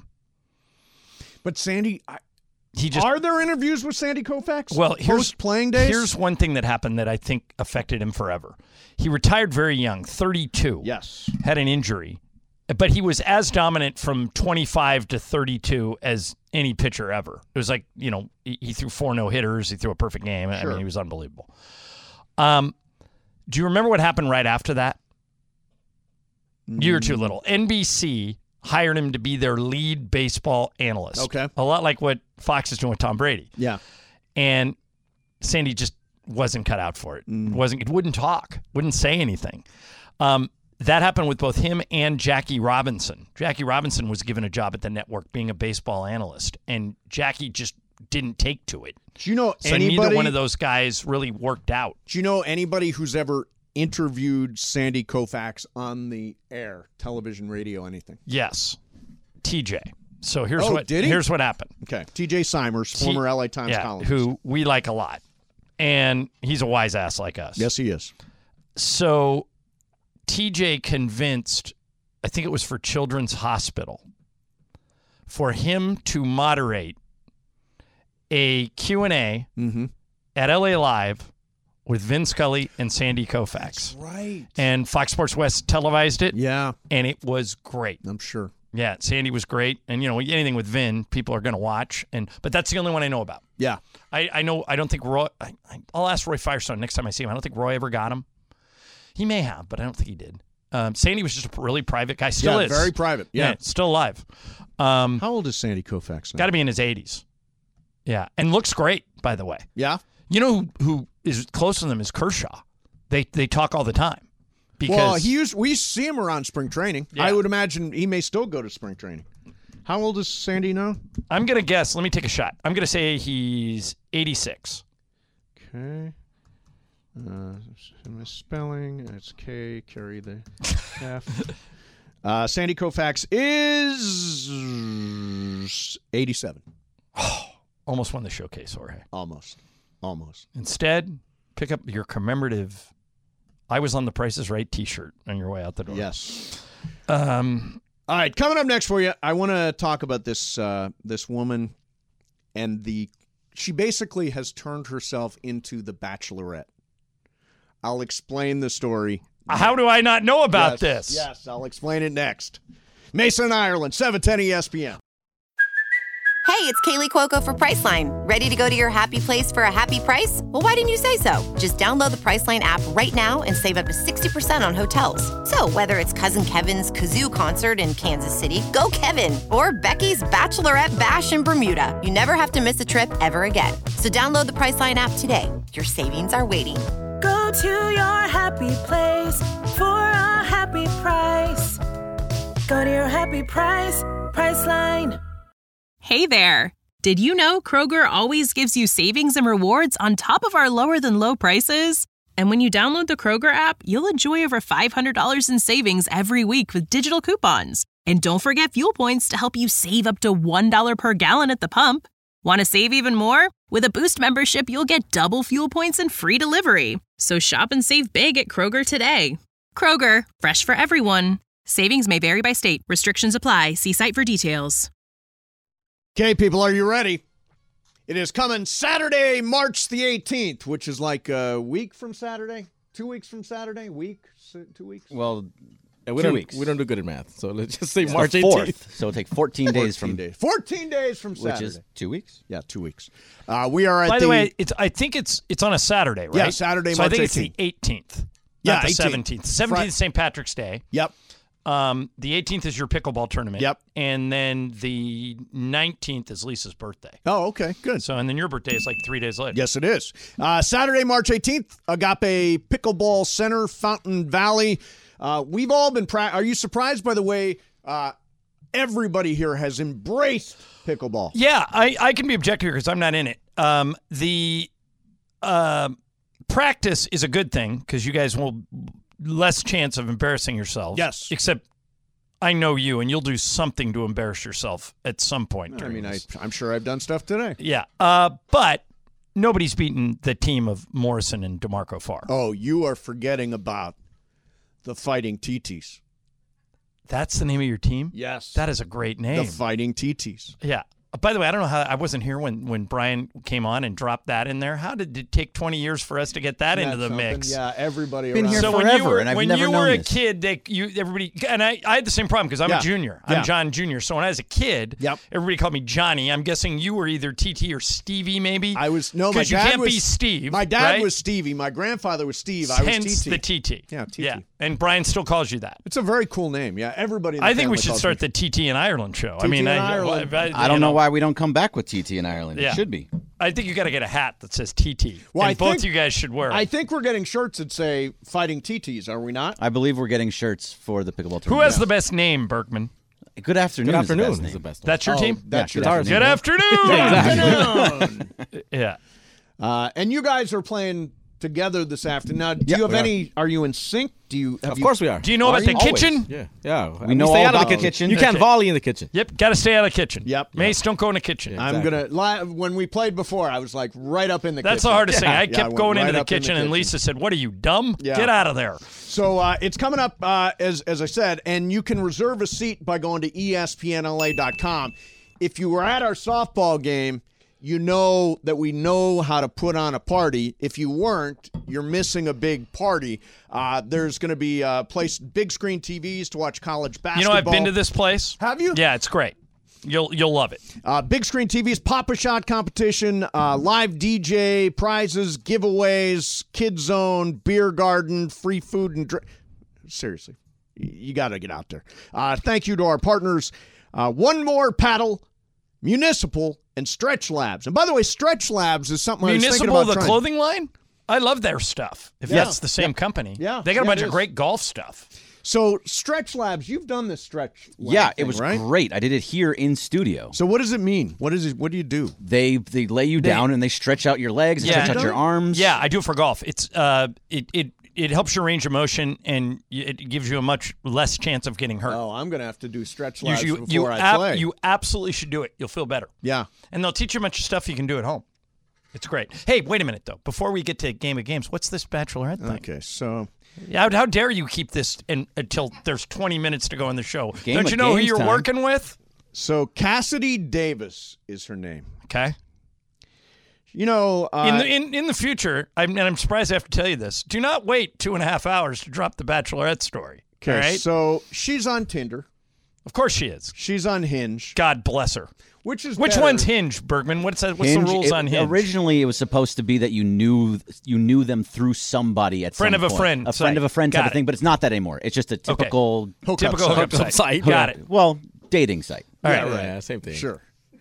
Speaker 7: But Sandy... Are there interviews with Sandy Koufax?
Speaker 6: Well,
Speaker 7: post-playing days?
Speaker 6: Here's one thing that happened that I think affected him forever. He retired very young, 32.
Speaker 7: Yes.
Speaker 6: Had an injury. But he was as dominant from 25 to 32 as any pitcher ever. It was like, you know, he threw 4 no-hitters. He threw a perfect game. Sure. I mean, he was unbelievable. Do you remember what happened right after that? Year too little. NBC hired him to be their lead baseball analyst.
Speaker 7: Okay.
Speaker 6: A lot like what Fox is doing with Tom Brady.
Speaker 7: Yeah.
Speaker 6: And Sandy just wasn't cut out for it. It wouldn't talk, wouldn't say anything. That happened with both him and Jackie Robinson. Jackie Robinson was given a job at the network being a baseball analyst, and Jackie just didn't take to it.
Speaker 7: Do you know
Speaker 6: so
Speaker 7: anybody?
Speaker 6: Neither one of those guys really worked out.
Speaker 7: Do you know anybody who's ever interviewed Sandy Koufax on the air, television, radio, anything?
Speaker 6: Yes, TJ. So here's
Speaker 7: did he?
Speaker 6: Here's what happened.
Speaker 7: Okay, TJ Simers, former LA Times columnist,
Speaker 6: who we like a lot, and he's a wise ass like us.
Speaker 7: Yes, he is.
Speaker 6: So TJ convinced, I think it was for Children's Hospital, for him to moderate a Q&A at LA Live with Vin Scully and Sandy Koufax.
Speaker 7: That's right.
Speaker 6: And Fox Sports West televised it.
Speaker 7: Yeah.
Speaker 6: And it was great.
Speaker 7: I'm sure.
Speaker 6: Yeah, Sandy was great. And, anything with Vin, people are going to watch. But that's the only one I know about.
Speaker 7: Yeah.
Speaker 6: I don't think Roy, I'll ask Roy Firestone next time I see him. I don't think Roy ever got him. He may have, but I don't think he did. Sandy was just a really private guy. Still is.
Speaker 7: Very private. Yeah.
Speaker 6: Still alive.
Speaker 7: How old is Sandy Koufax now?
Speaker 6: Got to be in his 80s. Yeah. And looks great, by the way.
Speaker 7: Yeah.
Speaker 6: You know who is close to them is Kershaw. They talk all the time. Because
Speaker 7: we see him around spring training.
Speaker 6: Yeah.
Speaker 7: I would imagine he may still go to spring training. How old is Sandy now?
Speaker 6: I'm going to guess. Let me take a shot. I'm going to say he's 86.
Speaker 7: Okay. Misspelling. It's K. Carry the F. Sandy Koufax is 87.
Speaker 6: Almost won the showcase, Jorge.
Speaker 7: Almost.
Speaker 6: Instead, pick up your commemorative I Was on the Price is Right t-shirt on your way out the door.
Speaker 7: Yes. All right, coming up next for you, I want to talk about this woman and she basically has turned herself into the Bachelorette. I'll explain the story.
Speaker 6: How do I not know about this?
Speaker 7: Yes, I'll explain it next. Mason, Ireland, 710 ESPN.
Speaker 14: Hey, it's Kaylee Cuoco for Priceline. Ready to go to your happy place for a happy price? Well, why didn't you say so? Just download the Priceline app right now and save up to 60% on hotels. So whether it's Cousin Kevin's Kazoo Concert in Kansas City, go Kevin, or Becky's Bachelorette Bash in Bermuda, you never have to miss a trip ever again. So download the Priceline app today. Your savings are waiting.
Speaker 15: Go to your happy place for a happy price. Go to your happy price, Priceline.
Speaker 16: Hey there! Did you know Kroger always gives you savings and rewards on top of our lower-than-low prices? And when you download the Kroger app, you'll enjoy over $500 in savings every week with digital coupons. And don't forget fuel points to help you save up to $1 per gallon at the pump. Want to save even more? With a Boost membership, you'll get double fuel points and free delivery. So shop and save big at Kroger today. Kroger, fresh for everyone. Savings may vary by state. Restrictions apply. See site for details.
Speaker 7: Okay, people, are you ready? It is coming Saturday, March the 18th, which is like a week from Saturday? 2 weeks from Saturday? 2 weeks?
Speaker 8: Well,
Speaker 4: 2 weeks.
Speaker 8: We don't do good at math, so let's just say
Speaker 4: It's
Speaker 8: March
Speaker 4: the
Speaker 8: 18th.
Speaker 4: 4th, so it'll take 14 days from
Speaker 7: 14 days from Saturday.
Speaker 4: which is 2 weeks.
Speaker 7: Yeah, 2 weeks. We are at
Speaker 6: By the way, I think it's on a Saturday, right?
Speaker 7: Yeah, Saturday,
Speaker 6: so
Speaker 7: March
Speaker 6: I think
Speaker 7: 18th.
Speaker 6: it's the 18th.
Speaker 7: Yeah,
Speaker 6: Not the
Speaker 7: 18th.
Speaker 6: 17th. 17th is St. Patrick's Day.
Speaker 7: Yep.
Speaker 6: The 18th is your pickleball tournament.
Speaker 7: Yep.
Speaker 6: And then the 19th is Lisa's birthday.
Speaker 7: Oh, okay, good.
Speaker 6: So, and then your birthday is like 3 days later.
Speaker 7: Yes, it is. Saturday, March 18th, Agape Pickleball Center, Fountain Valley. We've all been are you surprised by the way everybody here has embraced pickleball?
Speaker 6: Yeah, I can be objective here because I'm not in it. The practice is a good thing because you guys will less chance of embarrassing yourselves.
Speaker 7: Yes.
Speaker 6: Except I know you, and you'll do something to embarrass yourself at some point.
Speaker 7: I mean, I'm sure I've done stuff today.
Speaker 6: Yeah. But nobody's beaten the team of Morrison and DeMarco Farr.
Speaker 7: Oh, you are forgetting about the Fighting TTs.
Speaker 6: That's the name of your team?
Speaker 7: Yes.
Speaker 6: That is a great name.
Speaker 7: The Fighting TTs.
Speaker 6: Yeah. By the way, I don't know how I wasn't here when Brian came on and dropped that in there. How did it take 20 years for us to get that into the mix?
Speaker 7: Yeah, everybody
Speaker 4: Been
Speaker 7: around.
Speaker 4: here
Speaker 6: So
Speaker 4: forever, and I've
Speaker 6: when
Speaker 4: never
Speaker 6: you
Speaker 4: known
Speaker 6: were a
Speaker 4: this.
Speaker 6: kid, everybody and I had the same problem because I'm a junior. I'm John Jr. So when I was a kid, everybody called me Johnny. I'm guessing you were either TT or Stevie, maybe.
Speaker 7: I was no. My
Speaker 6: Because you
Speaker 7: dad
Speaker 6: can't
Speaker 7: was
Speaker 6: be Steve.
Speaker 7: My dad
Speaker 6: right?
Speaker 7: was Stevie. My grandfather was Steve. I was
Speaker 6: Hence
Speaker 7: TT.
Speaker 6: the TT.
Speaker 7: Yeah, TT.
Speaker 6: Yeah. And Brian still calls you that.
Speaker 7: It's a very cool name. Yeah, everybody in the
Speaker 6: I think we
Speaker 7: family
Speaker 6: should
Speaker 7: calls
Speaker 6: start
Speaker 7: me-
Speaker 6: the TT in Ireland show.
Speaker 7: TT in Ireland.
Speaker 4: I don't know why we don't come back with TT in Ireland.
Speaker 6: Yeah.
Speaker 4: It should be.
Speaker 6: I think you got to get a hat that says TT.
Speaker 7: Well,
Speaker 6: and both you guys should wear it.
Speaker 7: I think we're getting shirts that say "Fighting TTs." Are we not?
Speaker 4: I believe we're getting shirts for the pickleball tournament.
Speaker 6: Who has the best name, Bergman?
Speaker 4: Good afternoon.
Speaker 8: Good afternoon
Speaker 4: is
Speaker 8: is
Speaker 4: the
Speaker 8: the
Speaker 4: best
Speaker 8: best
Speaker 4: name.
Speaker 6: That's your team?
Speaker 7: That's
Speaker 4: Yeah,
Speaker 7: your
Speaker 4: good
Speaker 6: Good afternoon. Yeah.
Speaker 7: And you guys are playing together this afternoon. Now, do
Speaker 8: Yeah,
Speaker 7: you have
Speaker 8: we are.
Speaker 7: any? Are you in sync? Do you?
Speaker 8: Of course we are.
Speaker 6: Do you know about the kitchen?
Speaker 8: Yeah.
Speaker 4: We know
Speaker 8: stay
Speaker 4: all
Speaker 8: out of the
Speaker 4: about
Speaker 8: kitchen.
Speaker 4: the
Speaker 8: You can't
Speaker 6: Okay.
Speaker 8: volley in the kitchen.
Speaker 6: Yep, got to stay out of the kitchen.
Speaker 7: Yep.
Speaker 6: Mace, don't go in the kitchen.
Speaker 7: I'm gonna. When we played before, I was like right up in the.
Speaker 6: That's
Speaker 7: kitchen.
Speaker 6: the hardest thing. I
Speaker 7: Yeah,
Speaker 6: kept
Speaker 7: went
Speaker 6: going
Speaker 7: right
Speaker 6: into the
Speaker 7: up in
Speaker 6: kitchen, and Lisa said, "What are you, dumb?
Speaker 7: Yeah.
Speaker 6: Get out of there."
Speaker 7: So it's coming up as I said, and you can reserve a seat by going to ESPNLA.com. If you were at our softball game, you know that we know how to put on a party. If you weren't, you're missing a big party. There's going to be big screen TVs to watch college basketball.
Speaker 6: You know, I've been to this place.
Speaker 7: Have you?
Speaker 6: Yeah, it's great. You'll love it.
Speaker 7: Big screen TVs, Papa Shot competition, live DJ, prizes, giveaways, kid zone, beer garden, free food and drink. Seriously, you got to get out there. Thank you to our partners, One More Paddle, Municipal, and Stretch Labs. And by the way, Stretch Labs is something I was thinking
Speaker 6: Municipal,
Speaker 7: about
Speaker 6: the
Speaker 7: trying.
Speaker 6: clothing line? I love their stuff. If
Speaker 7: Yeah.
Speaker 6: that's the same company.
Speaker 7: Yeah.
Speaker 6: They got a
Speaker 7: Yeah,
Speaker 6: bunch
Speaker 7: it
Speaker 6: of
Speaker 7: is.
Speaker 6: great golf stuff.
Speaker 7: So Stretch Labs, you've done this Stretch Lab
Speaker 4: Yeah, it
Speaker 7: thing,
Speaker 4: was
Speaker 7: right?
Speaker 4: great. I did it here in studio.
Speaker 7: So what does it mean? What is it? What do you do?
Speaker 4: They lay you down and they stretch out your legs, and stretch out your arms.
Speaker 6: Yeah, I do it for golf. It's it helps your range of motion, and it gives you a much less chance of getting hurt.
Speaker 7: Oh, I'm going to have to do Stretch Labs
Speaker 6: You
Speaker 7: before I play.
Speaker 6: You absolutely should do it. You'll feel better.
Speaker 7: Yeah.
Speaker 6: And they'll teach you a bunch of stuff you can do at home. It's great. Hey, wait a minute, though. Before we get to Game of Games, what's this Bachelorette thing?
Speaker 7: Okay, so...
Speaker 6: How dare you keep this until there's 20 minutes to go in the show?
Speaker 4: Game
Speaker 6: Don't
Speaker 4: of
Speaker 6: you know who
Speaker 4: Games
Speaker 6: you're
Speaker 4: time.
Speaker 6: working with?
Speaker 7: So Cassidy Davis is her name.
Speaker 6: Okay.
Speaker 7: You know...
Speaker 6: in the future, I'm surprised I have to tell you this, do not wait 2.5 hours to drop the Bachelorette story.
Speaker 7: Okay,
Speaker 6: all right?
Speaker 7: so she's on Tinder.
Speaker 6: Of course she is.
Speaker 7: She's on Hinge.
Speaker 6: God bless her.
Speaker 7: Which
Speaker 6: Which one's Hinge, Bergman? What's the rules on Hinge?
Speaker 4: Originally, it was supposed to be that you knew them through somebody at
Speaker 6: Friend
Speaker 4: some
Speaker 6: of a
Speaker 4: point.
Speaker 6: friend
Speaker 4: a friend
Speaker 6: site.
Speaker 4: of a friend type
Speaker 6: Got
Speaker 4: of thing.
Speaker 6: it.
Speaker 4: But it's not that anymore. It's just a typical
Speaker 6: hookup site. Got it.
Speaker 4: Well, dating site.
Speaker 6: All right.
Speaker 8: Yeah, same thing.
Speaker 7: Sure.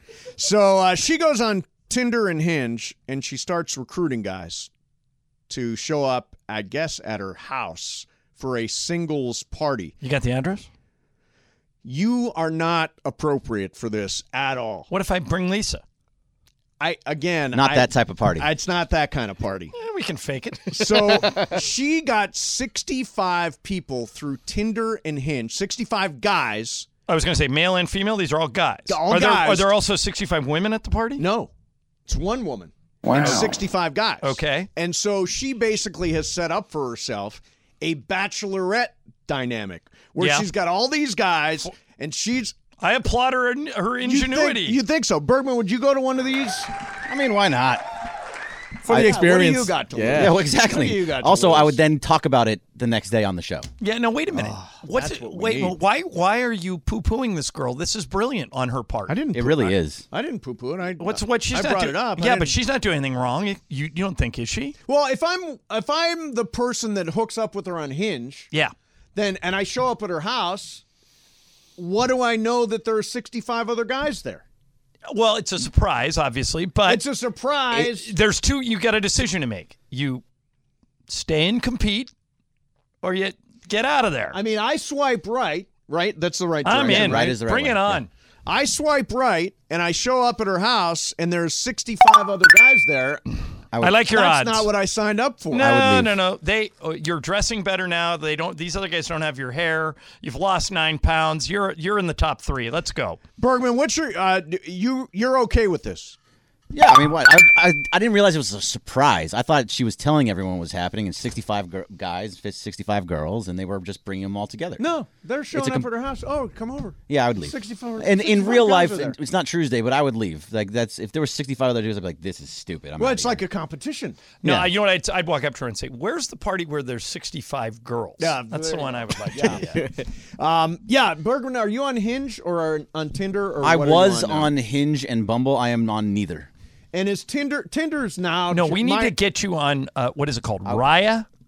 Speaker 7: So she goes on Tinder and Hinge, and she starts recruiting guys to show up, I guess, at her house for a singles party.
Speaker 6: You got the address?
Speaker 7: You are not appropriate for this at all.
Speaker 6: What if I bring Lisa?
Speaker 4: Not that type of party.
Speaker 7: It's not that kind of party.
Speaker 6: We can fake it.
Speaker 7: So she got 65 people through Tinder and Hinge, 65 guys.
Speaker 6: I was going to say male and female. These are all guys.
Speaker 7: All guys.
Speaker 6: Are there also 65 women at the party?
Speaker 7: No. It's one woman.
Speaker 6: Wow.
Speaker 7: And 65 guys.
Speaker 6: Okay.
Speaker 7: And so she basically has set up for herself a bachelorette dynamic where
Speaker 6: Yeah.
Speaker 7: she's got all these guys and she's...
Speaker 6: I applaud her ingenuity.
Speaker 7: You think so. Bergman, would you go to one of these?
Speaker 4: I mean, why not?
Speaker 8: For the experience.
Speaker 7: What do you got to
Speaker 8: Yeah.
Speaker 7: lose?
Speaker 4: Yeah, well,
Speaker 7: What
Speaker 4: exactly.
Speaker 7: do you got to
Speaker 4: Also, I
Speaker 7: lose?
Speaker 4: would then talk about it the next day on the show.
Speaker 6: Yeah, no, wait a minute. What's
Speaker 7: that's
Speaker 6: it?
Speaker 7: what we
Speaker 6: Wait,
Speaker 7: need.
Speaker 6: why are you poo-pooing this girl? This is brilliant on her part.
Speaker 7: I didn't.
Speaker 4: It really is.
Speaker 7: I didn't poo-poo it.
Speaker 6: What she's
Speaker 7: I
Speaker 6: not
Speaker 7: brought
Speaker 6: doing-
Speaker 7: it up. I
Speaker 6: Yeah,
Speaker 7: didn't-
Speaker 6: but she's not doing anything wrong. You don't think, is she?
Speaker 7: Well, if I'm the person that hooks up with her on Hinge,
Speaker 6: Yeah.
Speaker 7: then and I show up at her house, what do I know that there are 65 other guys there?
Speaker 6: Well, it's a surprise, obviously, but
Speaker 7: It's a surprise.
Speaker 6: there's two. You got a decision to make. You stay and compete, or you get out of there.
Speaker 7: I mean, I swipe right. That's the right
Speaker 6: I'm
Speaker 7: direction.
Speaker 6: in.
Speaker 4: Right is the right
Speaker 6: Bring
Speaker 4: way.
Speaker 6: it on.
Speaker 7: I swipe right, and I show up at her house, and there's 65 other guys there.
Speaker 6: I like your
Speaker 7: That's
Speaker 6: odds.
Speaker 7: not what I signed up for.
Speaker 6: No. You're dressing better now. They don't. These other guys don't have your hair. You've lost 9 pounds. You're in the top 3. Let's go.
Speaker 7: Bergman, what's your you're okay with this?
Speaker 4: Yeah, I mean, what? I didn't realize it was a surprise. I thought she was telling everyone what was happening, and 65 guys, 65 girls, and they were just bringing them all together.
Speaker 7: No, they're showing
Speaker 4: a
Speaker 7: up at her house. Oh, come over.
Speaker 4: Yeah, I would leave.
Speaker 7: 64.
Speaker 4: And in
Speaker 7: 65
Speaker 4: real
Speaker 7: guys
Speaker 4: life,
Speaker 7: are there.
Speaker 4: it's not Tuesday, but I would leave. Like if there were 65 other dudes, I'd be like, "This is stupid." I'm
Speaker 7: Well,
Speaker 4: outta
Speaker 7: it's
Speaker 4: here.
Speaker 7: like a competition.
Speaker 6: No,
Speaker 4: Yeah.
Speaker 6: you know what? I'd walk up to her and say, "Where's the party where there's 65 girls?"
Speaker 7: Yeah,
Speaker 6: that's the
Speaker 7: there-
Speaker 6: one I would like to be at.
Speaker 7: Yeah, Bergman, are you on Hinge or on Tinder? Or
Speaker 4: I
Speaker 7: what are you
Speaker 4: was
Speaker 7: now?
Speaker 4: on Hinge and Bumble. I am on neither.
Speaker 7: And is Tinder's now?
Speaker 6: No, we need to get you on what is it called? Raya.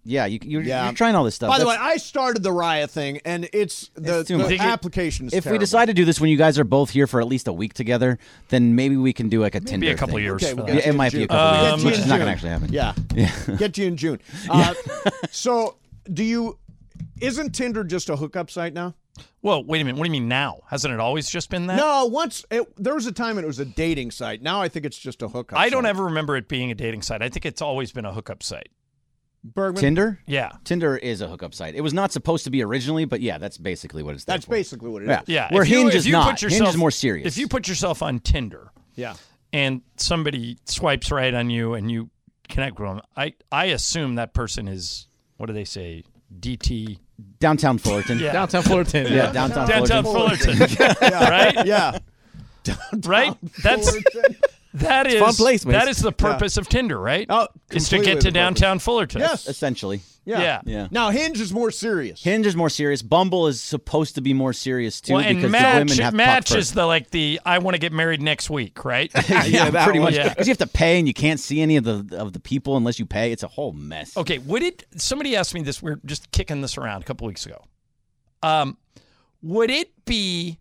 Speaker 4: Yeah, you're trying all this stuff.
Speaker 7: By the way, I started the Raya thing, and it's the application is
Speaker 4: If
Speaker 7: terrible.
Speaker 4: we decide to do this when you guys are both here for at least a week together, then maybe we can do like a Tinder
Speaker 6: a couple
Speaker 4: thing.
Speaker 6: years.
Speaker 7: Okay, we'll
Speaker 6: for
Speaker 7: get
Speaker 6: that.
Speaker 7: you
Speaker 4: It
Speaker 7: in
Speaker 4: might be a
Speaker 7: June.
Speaker 4: couple
Speaker 7: Get
Speaker 4: years,
Speaker 7: you
Speaker 4: which
Speaker 7: in
Speaker 4: is not
Speaker 7: June.
Speaker 4: going to actually happen.
Speaker 7: Yeah. Get you in June. So, isn't Tinder just a hookup site now?
Speaker 6: Well, wait a minute. What do you mean now? Hasn't it always just been that?
Speaker 7: No, there was a time it was a dating site. Now I think it's just a hookup
Speaker 6: I don't
Speaker 7: site.
Speaker 6: ever remember it being a dating site. I think it's always been a hookup site.
Speaker 7: Bergman?
Speaker 4: Tinder?
Speaker 6: Yeah.
Speaker 4: Tinder is a hookup site. It was not supposed to be originally, but yeah, that's basically what it's there
Speaker 7: That's
Speaker 4: for.
Speaker 7: basically what it is.
Speaker 4: Yeah.
Speaker 6: Yeah.
Speaker 4: Where
Speaker 6: if you-
Speaker 4: Hinge
Speaker 6: if
Speaker 4: is
Speaker 6: you
Speaker 4: not.
Speaker 6: put yourself-
Speaker 4: Hinge is more serious.
Speaker 6: If you put yourself on Tinder
Speaker 7: Yeah.
Speaker 6: and somebody swipes right on you and you connect with them, I assume that person is, what do they say, DT?
Speaker 4: Downtown Fullerton.
Speaker 6: Yeah.
Speaker 8: Downtown Fullerton.
Speaker 4: Yeah, downtown
Speaker 6: Fullerton. Right?
Speaker 7: Yeah.
Speaker 6: Right? That is
Speaker 8: fun place, man.
Speaker 6: that is the purpose of Tinder, right?
Speaker 7: Oh,
Speaker 6: is to
Speaker 7: completely
Speaker 6: get to
Speaker 7: the
Speaker 6: downtown Fullerton.
Speaker 7: Yes.
Speaker 4: Essentially.
Speaker 7: Yeah.
Speaker 6: Yeah.
Speaker 7: Now Hinge is more serious.
Speaker 4: Hinge is more serious. Bumble is supposed to be more serious too,
Speaker 6: Well,
Speaker 4: because
Speaker 6: and
Speaker 4: the women have
Speaker 6: Match
Speaker 4: to talk
Speaker 6: is the I want to get married next week, right?
Speaker 4: yeah, pretty much.
Speaker 6: Yeah.
Speaker 4: Because you have to pay and you can't see any of the people unless you pay. It's a whole mess.
Speaker 6: Okay, somebody asked me this, we were just kicking this around a couple weeks ago. Would it be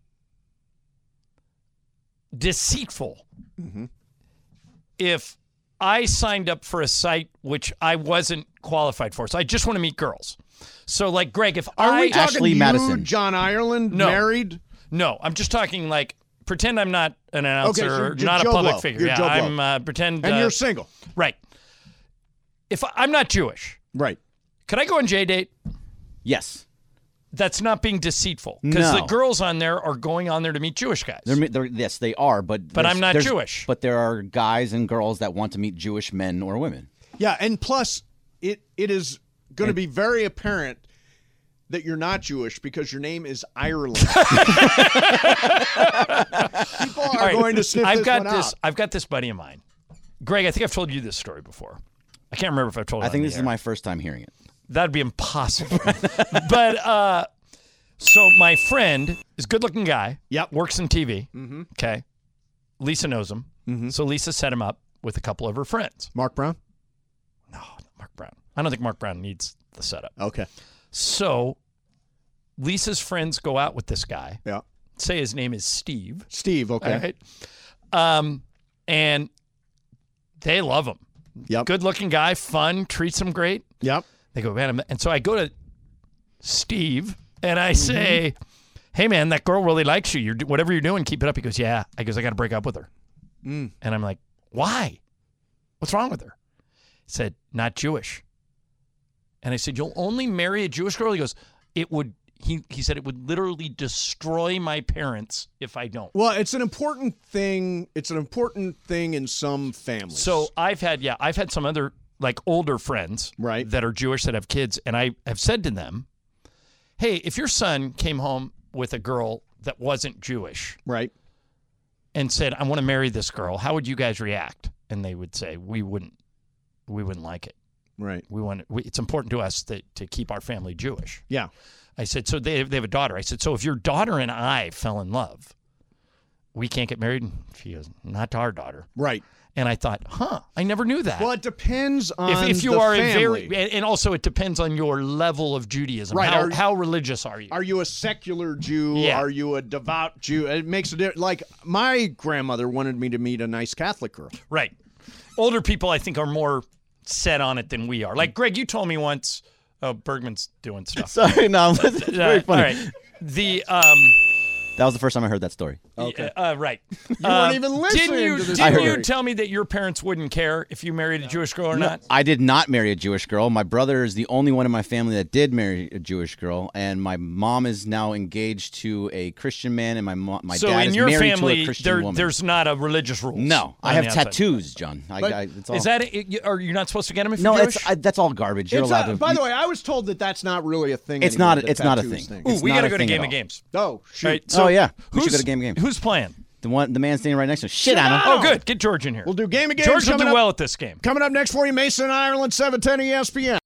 Speaker 6: deceitful if I signed up for a site which I wasn't qualified for? So I just want to meet girls. So like, Greg, if
Speaker 7: Are we talking
Speaker 4: Ashley
Speaker 7: you,
Speaker 4: Madison.
Speaker 7: John Ireland,
Speaker 6: No.
Speaker 7: married?
Speaker 6: No, I'm just talking like, pretend I'm not an announcer,
Speaker 7: so you're
Speaker 6: not
Speaker 7: Joe
Speaker 6: a public
Speaker 7: Blow.
Speaker 6: figure.
Speaker 7: You're
Speaker 6: Yeah,
Speaker 7: Joe Blow.
Speaker 6: I'm pretend.
Speaker 7: And you're single.
Speaker 6: Right. If I'm not Jewish,
Speaker 7: Right.
Speaker 6: could I go on JDate?
Speaker 4: Yes.
Speaker 6: That's not being deceitful because
Speaker 4: No.
Speaker 6: the girls on there are going on there to meet Jewish guys.
Speaker 4: Yes, they are, but
Speaker 6: I'm not Jewish.
Speaker 4: But there are guys and girls that want to meet Jewish men or women.
Speaker 7: Yeah, and plus it is going to be very apparent that you're not Jewish because your name is Ireland. People are
Speaker 6: All right,
Speaker 7: going to sniff
Speaker 6: I've
Speaker 7: this
Speaker 6: got
Speaker 7: one
Speaker 6: this.
Speaker 7: out.
Speaker 6: I've got this buddy of mine, Greg. I think I've told you this story before. I can't remember if I've told it.
Speaker 4: I think
Speaker 6: on the
Speaker 4: this is
Speaker 6: air.
Speaker 4: my first time hearing it.
Speaker 6: That'd be impossible. But so my friend is a good-looking guy.
Speaker 7: Yep.
Speaker 6: Works in TV.
Speaker 7: Mm-hmm.
Speaker 6: Okay. Lisa knows him.
Speaker 7: Mm-hmm.
Speaker 6: So Lisa set him up with a couple of her friends.
Speaker 7: Mark Brown?
Speaker 6: No, not Mark Brown. I don't think Mark Brown needs the setup.
Speaker 7: Okay.
Speaker 6: So Lisa's friends go out with this guy.
Speaker 7: Yeah.
Speaker 6: Say his name is Steve.
Speaker 7: Steve, okay.
Speaker 6: All right. And they love him.
Speaker 7: Yep.
Speaker 6: Good-looking guy, fun, treats him great.
Speaker 7: Yep.
Speaker 6: They go, man, and so I go to Steve and I say, hey, man, that girl really likes you. Whatever you're doing, keep it up. He goes, yeah. I got to break up with her. And I'm like, why? What's wrong with her? He said, not Jewish. And I said, you'll only marry a Jewish girl? He goes, it would. He said it would literally destroy my parents if I don't.
Speaker 7: Well, it's an important thing. It's an important thing in some families.
Speaker 6: So I've had some other like older friends that are Jewish that have kids, and I have said to them, hey, if your son came home with a girl that wasn't Jewish,
Speaker 7: right,
Speaker 6: and said, I want to marry this girl, how would you guys react? And they would say, we wouldn't like it.
Speaker 7: Right.
Speaker 6: It's important to us to keep our family Jewish.
Speaker 7: Yeah.
Speaker 6: I said, so they have a daughter. I said, so if your daughter and I fell in love, we can't get married? And she goes, not to our daughter.
Speaker 7: Right.
Speaker 6: And I thought, I never knew that.
Speaker 7: Well, it depends on
Speaker 6: if you
Speaker 7: the
Speaker 6: are
Speaker 7: family.
Speaker 6: a very, and also it depends on your level of Judaism.
Speaker 7: Right.
Speaker 6: How religious are you?
Speaker 7: Are you a secular Jew?
Speaker 6: Yeah.
Speaker 7: Are you a devout Jew? It makes a difference. Like, my grandmother wanted me to meet a nice Catholic girl.
Speaker 6: Right. Older people, I think, are more set on it than we are. Like, Greg, you told me once, Bergman's doing stuff.
Speaker 4: Sorry, no, it's very funny.
Speaker 6: All right.
Speaker 4: That was the first time I heard that story.
Speaker 7: Okay.
Speaker 6: Right.
Speaker 7: You weren't even listening to this
Speaker 6: Didn't
Speaker 7: story.
Speaker 6: you tell me that your parents wouldn't care if you married a Jewish girl or
Speaker 4: No,
Speaker 6: not?
Speaker 4: I did not marry a Jewish girl. My brother is the only one in my family that did marry a Jewish girl, and my mom is now engaged to a Christian man, and my
Speaker 6: so
Speaker 4: dad
Speaker 6: in
Speaker 4: is
Speaker 6: your
Speaker 4: married
Speaker 6: family,
Speaker 4: to a Christian woman.
Speaker 6: there's not a religious rule.
Speaker 4: No, I have tattoos, John. It's all,
Speaker 6: Is that? Are you not supposed to get them if
Speaker 4: no?
Speaker 6: you're Jewish?
Speaker 4: That's all garbage. You're allowed to.
Speaker 7: By the way, I was told that that's not really a thing.
Speaker 4: It's
Speaker 7: anymore,
Speaker 4: not.
Speaker 7: the
Speaker 4: It's not a
Speaker 7: tattoos
Speaker 4: thing.
Speaker 6: Ooh,
Speaker 4: It's
Speaker 6: we
Speaker 4: not
Speaker 6: got to
Speaker 4: a
Speaker 6: go to
Speaker 4: thing
Speaker 6: Game
Speaker 4: at
Speaker 6: of
Speaker 4: all.
Speaker 6: Games.
Speaker 7: Oh, shoot.
Speaker 6: Right, so
Speaker 4: oh yeah, we should go to Game of Games.
Speaker 6: Who's playing?
Speaker 4: The man standing right next to him. Shit, I know.
Speaker 6: Oh, good. Get George in here.
Speaker 7: We'll do Game of Games.
Speaker 6: George will
Speaker 7: coming
Speaker 6: do
Speaker 7: up.
Speaker 6: well at this game.
Speaker 7: Coming up next for you, Mason, Ireland, 710 ESPN.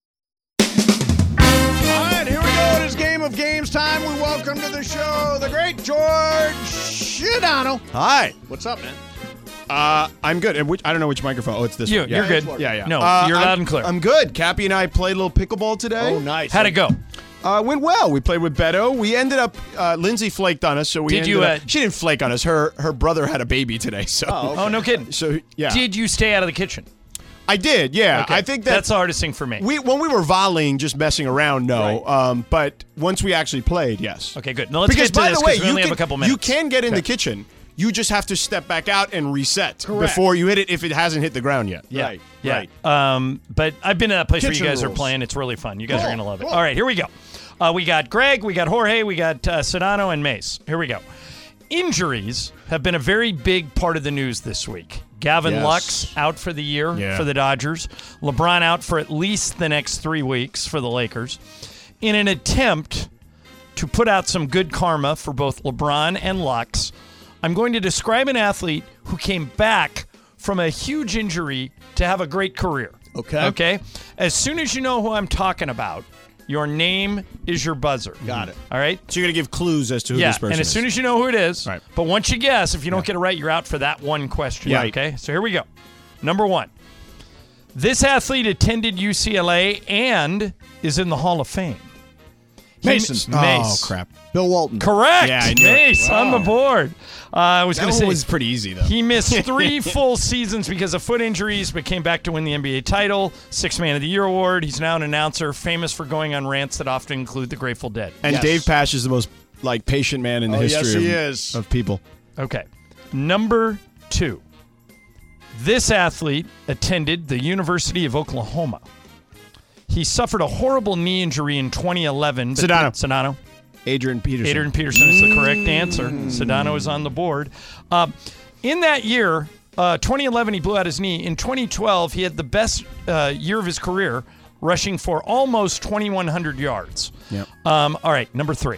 Speaker 7: All right, here we go. It is Game of Games time. We welcome to the show the great George Shidano.
Speaker 8: Hi.
Speaker 7: What's up, man?
Speaker 8: I'm good. I don't know which microphone. Oh, it's this one.
Speaker 6: You're good.
Speaker 8: Yeah.
Speaker 6: No, you're loud and clear.
Speaker 8: I'm good. Cappy and I played a little pickleball today.
Speaker 7: Oh, nice.
Speaker 6: How'd it go?
Speaker 8: Went well. We played with Beto. We ended up, Lindsay flaked on us, so we she didn't flake on us. Her brother had a baby today, so.
Speaker 6: Oh, no kidding.
Speaker 8: So, yeah.
Speaker 6: Did you stay out of the kitchen?
Speaker 8: I did, yeah.
Speaker 6: Okay.
Speaker 8: I think
Speaker 6: that's the hardest thing for me.
Speaker 8: When we were volleying, just messing around, no.
Speaker 6: Right.
Speaker 8: But once we actually played, yes.
Speaker 6: Okay, good. Now let's
Speaker 8: because
Speaker 6: get to
Speaker 8: by
Speaker 6: this
Speaker 8: the way,
Speaker 6: we only have a couple minutes.
Speaker 8: You can get in the kitchen. You just have to step back out and reset before you hit it if it hasn't hit the ground yet.
Speaker 6: Yeah. Right. But I've been in that place where you guys are
Speaker 8: rules.
Speaker 6: playing. It's really fun. You guys are going to love it. All right, here we go. We got Greg, we got Jorge, we got Sedano, and Mace. Here we go. Injuries have been a very big part of the news this week. Gavin Lux out for the year for the Dodgers. LeBron out for at least the next 3 weeks for the Lakers. In an attempt to put out some good karma for both LeBron and Lux, I'm going to describe an athlete who came back from a huge injury to have a great career. Okay? As soon as you know who I'm talking about, your name is your buzzer.
Speaker 8: Got it.
Speaker 6: All right?
Speaker 8: So you're going to give clues as to who this person is.
Speaker 6: And as soon as you know who it is, but once you guess, if you don't get it right, you're out for that one question.
Speaker 8: Yeah.
Speaker 6: Okay? So here we go. Number 1. This athlete attended UCLA and is in the Hall of Fame.
Speaker 7: Mace.
Speaker 8: Oh, crap.
Speaker 7: Bill Walton.
Speaker 6: Correct.
Speaker 8: Yeah, I knew
Speaker 6: Mace on the board. I was going to say.
Speaker 8: That was pretty easy, though.
Speaker 6: He missed 3 full seasons because of foot injuries, but came back to win the NBA title, 6th Man of the Year award. He's now an announcer, famous for going on rants that often include the Grateful Dead.
Speaker 8: And Dave Pasch is the most patient man in the history of people.
Speaker 6: Okay. Number 2. This athlete attended the University of Oklahoma. He suffered a horrible knee injury in 2011. Sedano.
Speaker 8: Adrian Peterson.
Speaker 6: Adrian Peterson is the correct answer. Sedano is on the board. In that year, 2011, he blew out his knee. In 2012, he had the best year of his career, rushing for almost 2,100 yards.
Speaker 8: Yep.
Speaker 6: All right, number 3.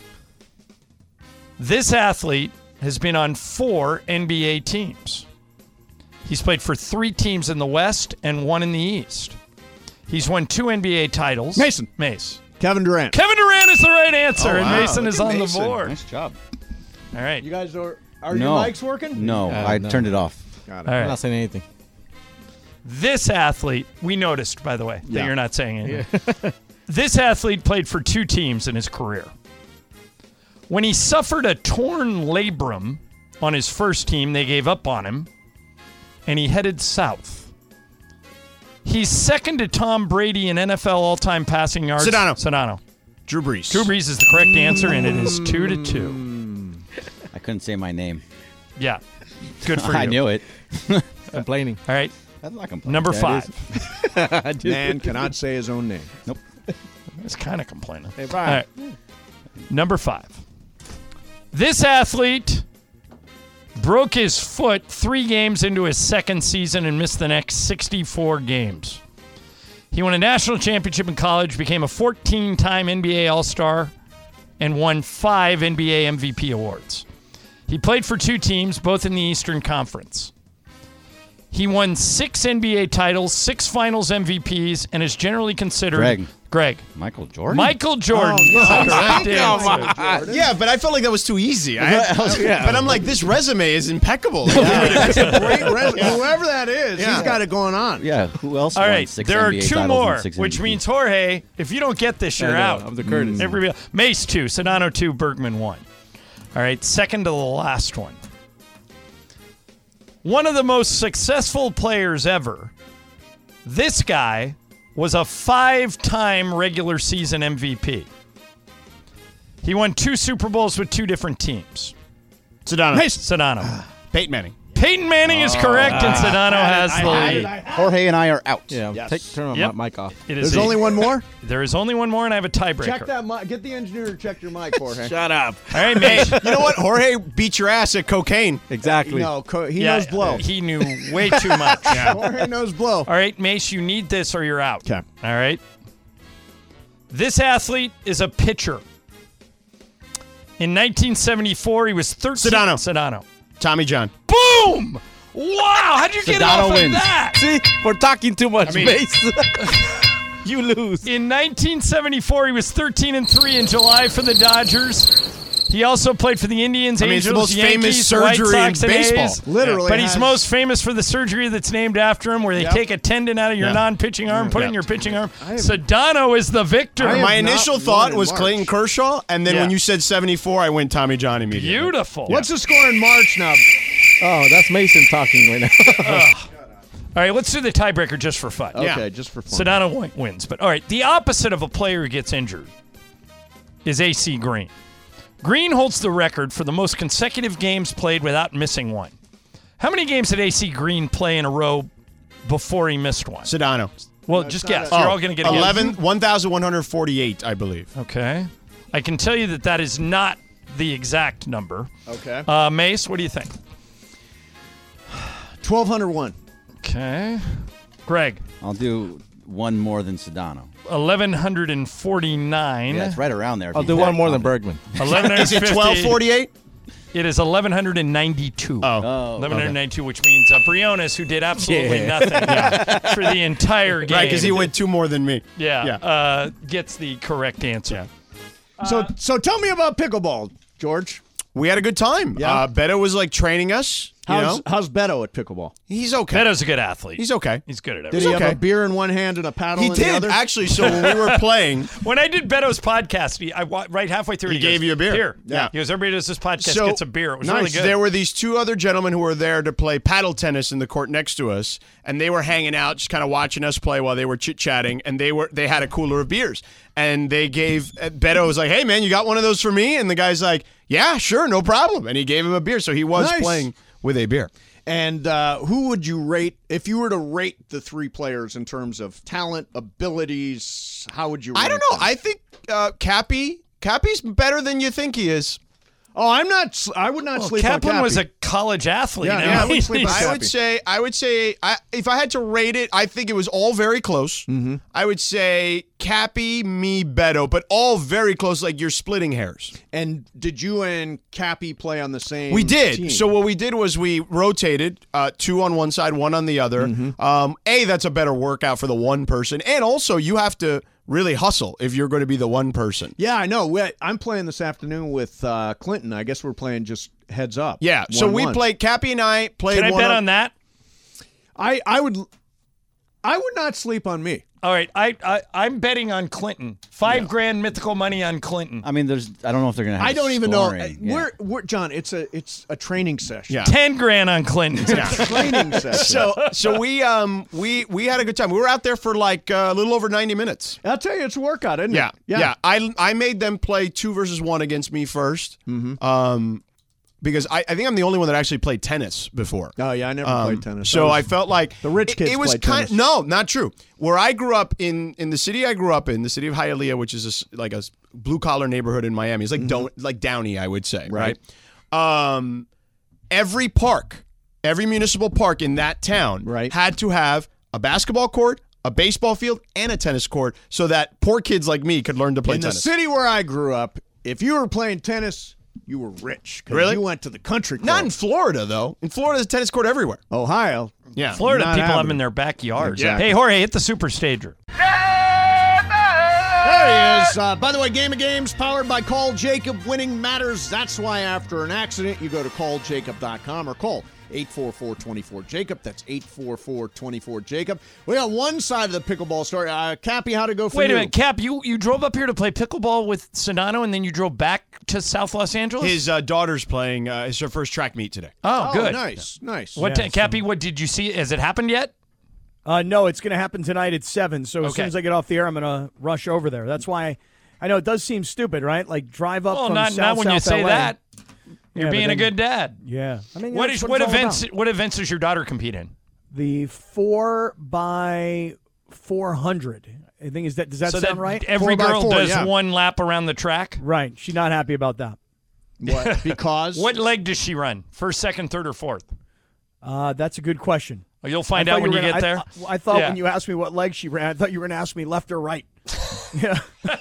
Speaker 6: This athlete has been on 4 NBA teams. He's played for 3 teams in the West and 1 in the East. He's won 2 NBA titles. Mace.
Speaker 7: Kevin Durant.
Speaker 6: Kevin Durant is the right answer, and
Speaker 7: wow.
Speaker 6: Mason is on the board.
Speaker 4: Nice job.
Speaker 6: All right.
Speaker 7: You guys are your mics working?
Speaker 4: No, I turned it off.
Speaker 7: Got it.
Speaker 6: All right.
Speaker 8: I'm not saying anything.
Speaker 6: This athlete, we noticed, by the way, that you're not saying anything. This athlete played for 2 teams in his career. When he suffered a torn labrum on his first team, they gave up on him, and he headed south. He's second to Tom Brady in NFL all-time passing yards. Sedano.
Speaker 8: Drew Brees.
Speaker 6: Drew Brees is the correct answer, and it is 2-2.
Speaker 4: I couldn't say my name.
Speaker 6: Yeah. Good for you.
Speaker 4: I knew it.
Speaker 8: Complaining.
Speaker 6: All right.
Speaker 4: I'm not complaining.
Speaker 6: Number 5.
Speaker 7: Man cannot say his own name.
Speaker 4: Nope.
Speaker 6: It's kind of complaining.
Speaker 7: Hey,
Speaker 6: All right. Number 5. This athlete broke his foot 3 games into his second season and missed the next 64 games. He won a national championship in college, became a 14-time NBA All-Star, and won 5 NBA MVP awards. He played for 2 teams, both in the Eastern Conference. He won 6 NBA titles, 6 Finals MVPs, and is generally considered... Greg.
Speaker 4: Michael Jordan?
Speaker 6: Michael Jordan.
Speaker 8: Yeah, but I felt like that was too easy. But I'm like, this resume is impeccable.
Speaker 7: That's a great resume. Whoever that is, he's got it going on.
Speaker 4: Yeah, who else
Speaker 6: All
Speaker 4: won
Speaker 6: right,
Speaker 4: 6
Speaker 6: there are
Speaker 4: NBA
Speaker 6: 2
Speaker 4: titles
Speaker 6: more,
Speaker 4: and 6
Speaker 6: which
Speaker 4: MVPs?
Speaker 6: means, Jorge, if you don't get this, you're out.
Speaker 8: I'm the Curtis.
Speaker 6: Mace 2, Sedano 2, Bergman 1. All right, second to the last one. One of the most successful players ever. This guy was a 5-time regular season MVP. He won 2 Super Bowls with 2 different teams. Sedano.
Speaker 8: Peyton Manning.
Speaker 6: Peyton Manning is correct, and Sedano has the lead.
Speaker 4: Jorge and I are out.
Speaker 8: Yeah, turn my mic off.
Speaker 7: There's only one more?
Speaker 6: There is only one more, and I have a tiebreaker.
Speaker 7: Check that mic. Get the engineer to check your mic, Jorge.
Speaker 8: Shut up.
Speaker 6: All right, mate.
Speaker 8: You know what? Jorge beat your ass at cocaine.
Speaker 7: Exactly. No, he knows blow.
Speaker 6: He knew way too much.
Speaker 7: Jorge knows blow.
Speaker 6: All right, Mace, you need this or you're out.
Speaker 8: Okay.
Speaker 6: All right. This athlete is a pitcher. In 1974, he was 13. Sedano.
Speaker 8: Tommy John.
Speaker 6: Boom! Wow, how'd you get off of that?
Speaker 8: See, we're talking too much, Mace. You lose.
Speaker 6: In 1974, he was 13-3 in July for the Dodgers. He also played for the Indians,
Speaker 8: I mean, it's
Speaker 6: Angels,
Speaker 8: the most famous
Speaker 6: Yankees,
Speaker 8: surgery
Speaker 6: White Sox,
Speaker 8: in
Speaker 6: and
Speaker 8: baseball.
Speaker 6: A's.
Speaker 7: Literally
Speaker 6: But he's
Speaker 7: has-
Speaker 6: most famous for the surgery that's named after him, where they take a tendon out of your non-pitching arm, put it in your pitching arm. Sedano is the victor.
Speaker 8: My initial thought was Clayton Kershaw, and then
Speaker 6: Yeah.
Speaker 8: when you said 74, I went Tommy John immediately.
Speaker 6: Beautiful.
Speaker 7: What's the score in March now?
Speaker 17: Oh, that's Mason talking right now.
Speaker 6: All right, let's do the tiebreaker just for fun.
Speaker 7: Okay, just for fun.
Speaker 6: Sedano wins. But all right, the opposite of a player who gets injured is AC Green. Green holds the record for the most consecutive games played without missing one. How many games did AC Green play in a row before he missed one?
Speaker 8: Sedano.
Speaker 6: Well, just guess. You're all going to get a guess.
Speaker 8: 1,148, I believe.
Speaker 6: Okay. I can tell you that is not the exact number.
Speaker 7: Okay.
Speaker 6: Mace, what do you think?
Speaker 7: 1,201.
Speaker 6: Okay. Greg.
Speaker 4: I'll do one more than Sedano.
Speaker 6: 1,149.
Speaker 4: Yeah, it's right around there.
Speaker 17: I'll do one more than Bergman.
Speaker 6: 1,150.
Speaker 8: Is it 1,248?
Speaker 6: It is 1,192. 1,192, which means Briones, who did absolutely nothing for the entire game.
Speaker 8: Right, because he went two more than me.
Speaker 6: Gets the correct answer.
Speaker 7: So tell me about pickleball, George.
Speaker 8: We had a good time.
Speaker 7: Yeah.
Speaker 8: Beto was like training us.
Speaker 7: How's Beto at pickleball?
Speaker 8: He's okay.
Speaker 6: Beto's a good athlete.
Speaker 8: He's okay.
Speaker 6: He's good at
Speaker 7: Did
Speaker 6: everything.
Speaker 7: he have a beer in one hand and a paddle
Speaker 8: He
Speaker 7: in the
Speaker 8: did,
Speaker 7: other?
Speaker 8: actually. So when we were playing.
Speaker 6: When I did Beto's podcast, right halfway through,
Speaker 8: He gave
Speaker 6: goes,
Speaker 8: you a beer.
Speaker 6: Here.
Speaker 8: Yeah.
Speaker 6: He goes, everybody does this podcast gets a beer. It was really good.
Speaker 8: There were these two other gentlemen who were there to play paddle tennis in the court next to us, and they were hanging out, just kind of watching us play while they were chit-chatting, and they had a cooler of beers. And they gave, Beto was like, hey, man, you got one of those for me? And the guy's like, yeah, sure, no problem. And he gave him a beer, so he was playing with a beer.
Speaker 7: And who would you rate, if you were to rate the three players in terms of talent, abilities, how would you rate
Speaker 8: I don't know.
Speaker 7: them?
Speaker 8: I think Cappy's better than you think he is.
Speaker 7: Oh, I would not sleep on
Speaker 6: Kaplan
Speaker 7: Cappy.
Speaker 6: was a college athlete.
Speaker 7: Yeah, I would sleep on
Speaker 8: I would say, if I had to rate it, I think it was all very close. Mm-hmm. I would say Cappy, me, Beto, but all very close, like you're splitting hairs.
Speaker 7: And did you and Cappy play on the same
Speaker 8: We did.
Speaker 7: team?
Speaker 8: So what we did was we rotated, two on one side, one on the other. Mm-hmm. That's a better workout for the one person. And also, you have to really hustle if you're going to be the one person.
Speaker 7: Yeah, I know. I'm playing this afternoon with Clinton. I guess we're playing just heads up.
Speaker 8: Yeah, so we played, Cappy and I played
Speaker 6: Can I
Speaker 8: one
Speaker 6: bet on that?
Speaker 7: I would not sleep on me.
Speaker 6: All right, I'm betting on Clinton. $5,000 mythical money on Clinton.
Speaker 4: I mean, I don't know if they're going to have
Speaker 7: I don't even know.
Speaker 4: Yeah.
Speaker 7: We're John, it's a training session.
Speaker 8: Yeah.
Speaker 6: $10,000 on Clinton.
Speaker 7: It's a training session.
Speaker 8: So we had a good time. We were out there for like a little over 90 minutes.
Speaker 7: I'll tell you, it's a workout, isn't
Speaker 8: Yeah,
Speaker 7: it?
Speaker 8: yeah. I made them play 2 versus 1 against me first. Mm-hmm. Because I think I'm the only one that actually played tennis before.
Speaker 7: Oh yeah, I never played tennis.
Speaker 8: So I felt like
Speaker 7: the rich kids
Speaker 8: it was
Speaker 7: played
Speaker 8: kind.
Speaker 7: tennis.
Speaker 8: No, not true. Where I grew up in the city I grew up in, the city of Hialeah, which is like a blue collar neighborhood in Miami. It's like like Downey, I would say. Right. Every park, every municipal park in that town had to have a basketball court, a baseball field, and a tennis court, so that poor kids like me could learn to play tennis.
Speaker 7: In the city where I grew up, if you were playing tennis, you were rich. 'Cause
Speaker 8: Really?
Speaker 7: You went to the country club.
Speaker 8: Not in Florida, though. In Florida, there's a tennis court everywhere.
Speaker 7: Ohio.
Speaker 8: Yeah.
Speaker 6: Florida
Speaker 7: Not
Speaker 6: people have
Speaker 7: happening.
Speaker 6: them in their backyards.
Speaker 8: Exactly.
Speaker 6: Hey, Jorge, hit the super stager.
Speaker 7: There he is. By the way, Game of Games powered by Call Jacob. Winning matters. That's why after an accident, you go to calljacob.com or call 844-24-JACOB. That's 844-24-JACOB. We got one side of the pickleball story. Cappy, how'd it go for you?
Speaker 6: Wait a minute, Cap, you drove up here to play pickleball with Sedano, and then you drove back to South Los Angeles?
Speaker 8: His daughter's playing. It's her first track meet today.
Speaker 6: Oh, good.
Speaker 7: Nice.
Speaker 6: What, Cappy, what did you see? Has it happened yet?
Speaker 18: No, it's going to happen tonight at 7. So as
Speaker 6: Okay.
Speaker 18: soon as I get off the air, I'm going to rush over there. That's why I know it does seem stupid, right? Like drive up from
Speaker 6: not
Speaker 18: South
Speaker 6: when you say
Speaker 18: LA.
Speaker 6: that. You're
Speaker 18: Yeah, but
Speaker 6: being a
Speaker 18: then-
Speaker 6: good dad.
Speaker 18: Yeah. I mean,
Speaker 6: What
Speaker 18: that's
Speaker 6: is
Speaker 18: what
Speaker 6: what
Speaker 18: it's all
Speaker 6: events?
Speaker 18: about.
Speaker 6: What events does your daughter compete in?
Speaker 18: The 4x400. I think does that
Speaker 6: So
Speaker 18: sound right?
Speaker 6: Every
Speaker 7: 4x4,
Speaker 6: girl does
Speaker 7: yeah.
Speaker 6: one lap around the track.
Speaker 18: Right. She's not happy about that.
Speaker 7: What? Because?
Speaker 6: What leg does she run? First, second, third, or fourth?
Speaker 18: That's a good question.
Speaker 6: Well, you'll find
Speaker 18: I thought
Speaker 6: out when
Speaker 18: you
Speaker 6: you
Speaker 18: were
Speaker 6: get
Speaker 18: gonna-
Speaker 6: there.
Speaker 18: I thought
Speaker 6: Yeah.
Speaker 18: when you asked me what leg she ran, I thought you were going to ask me left or right. Yeah.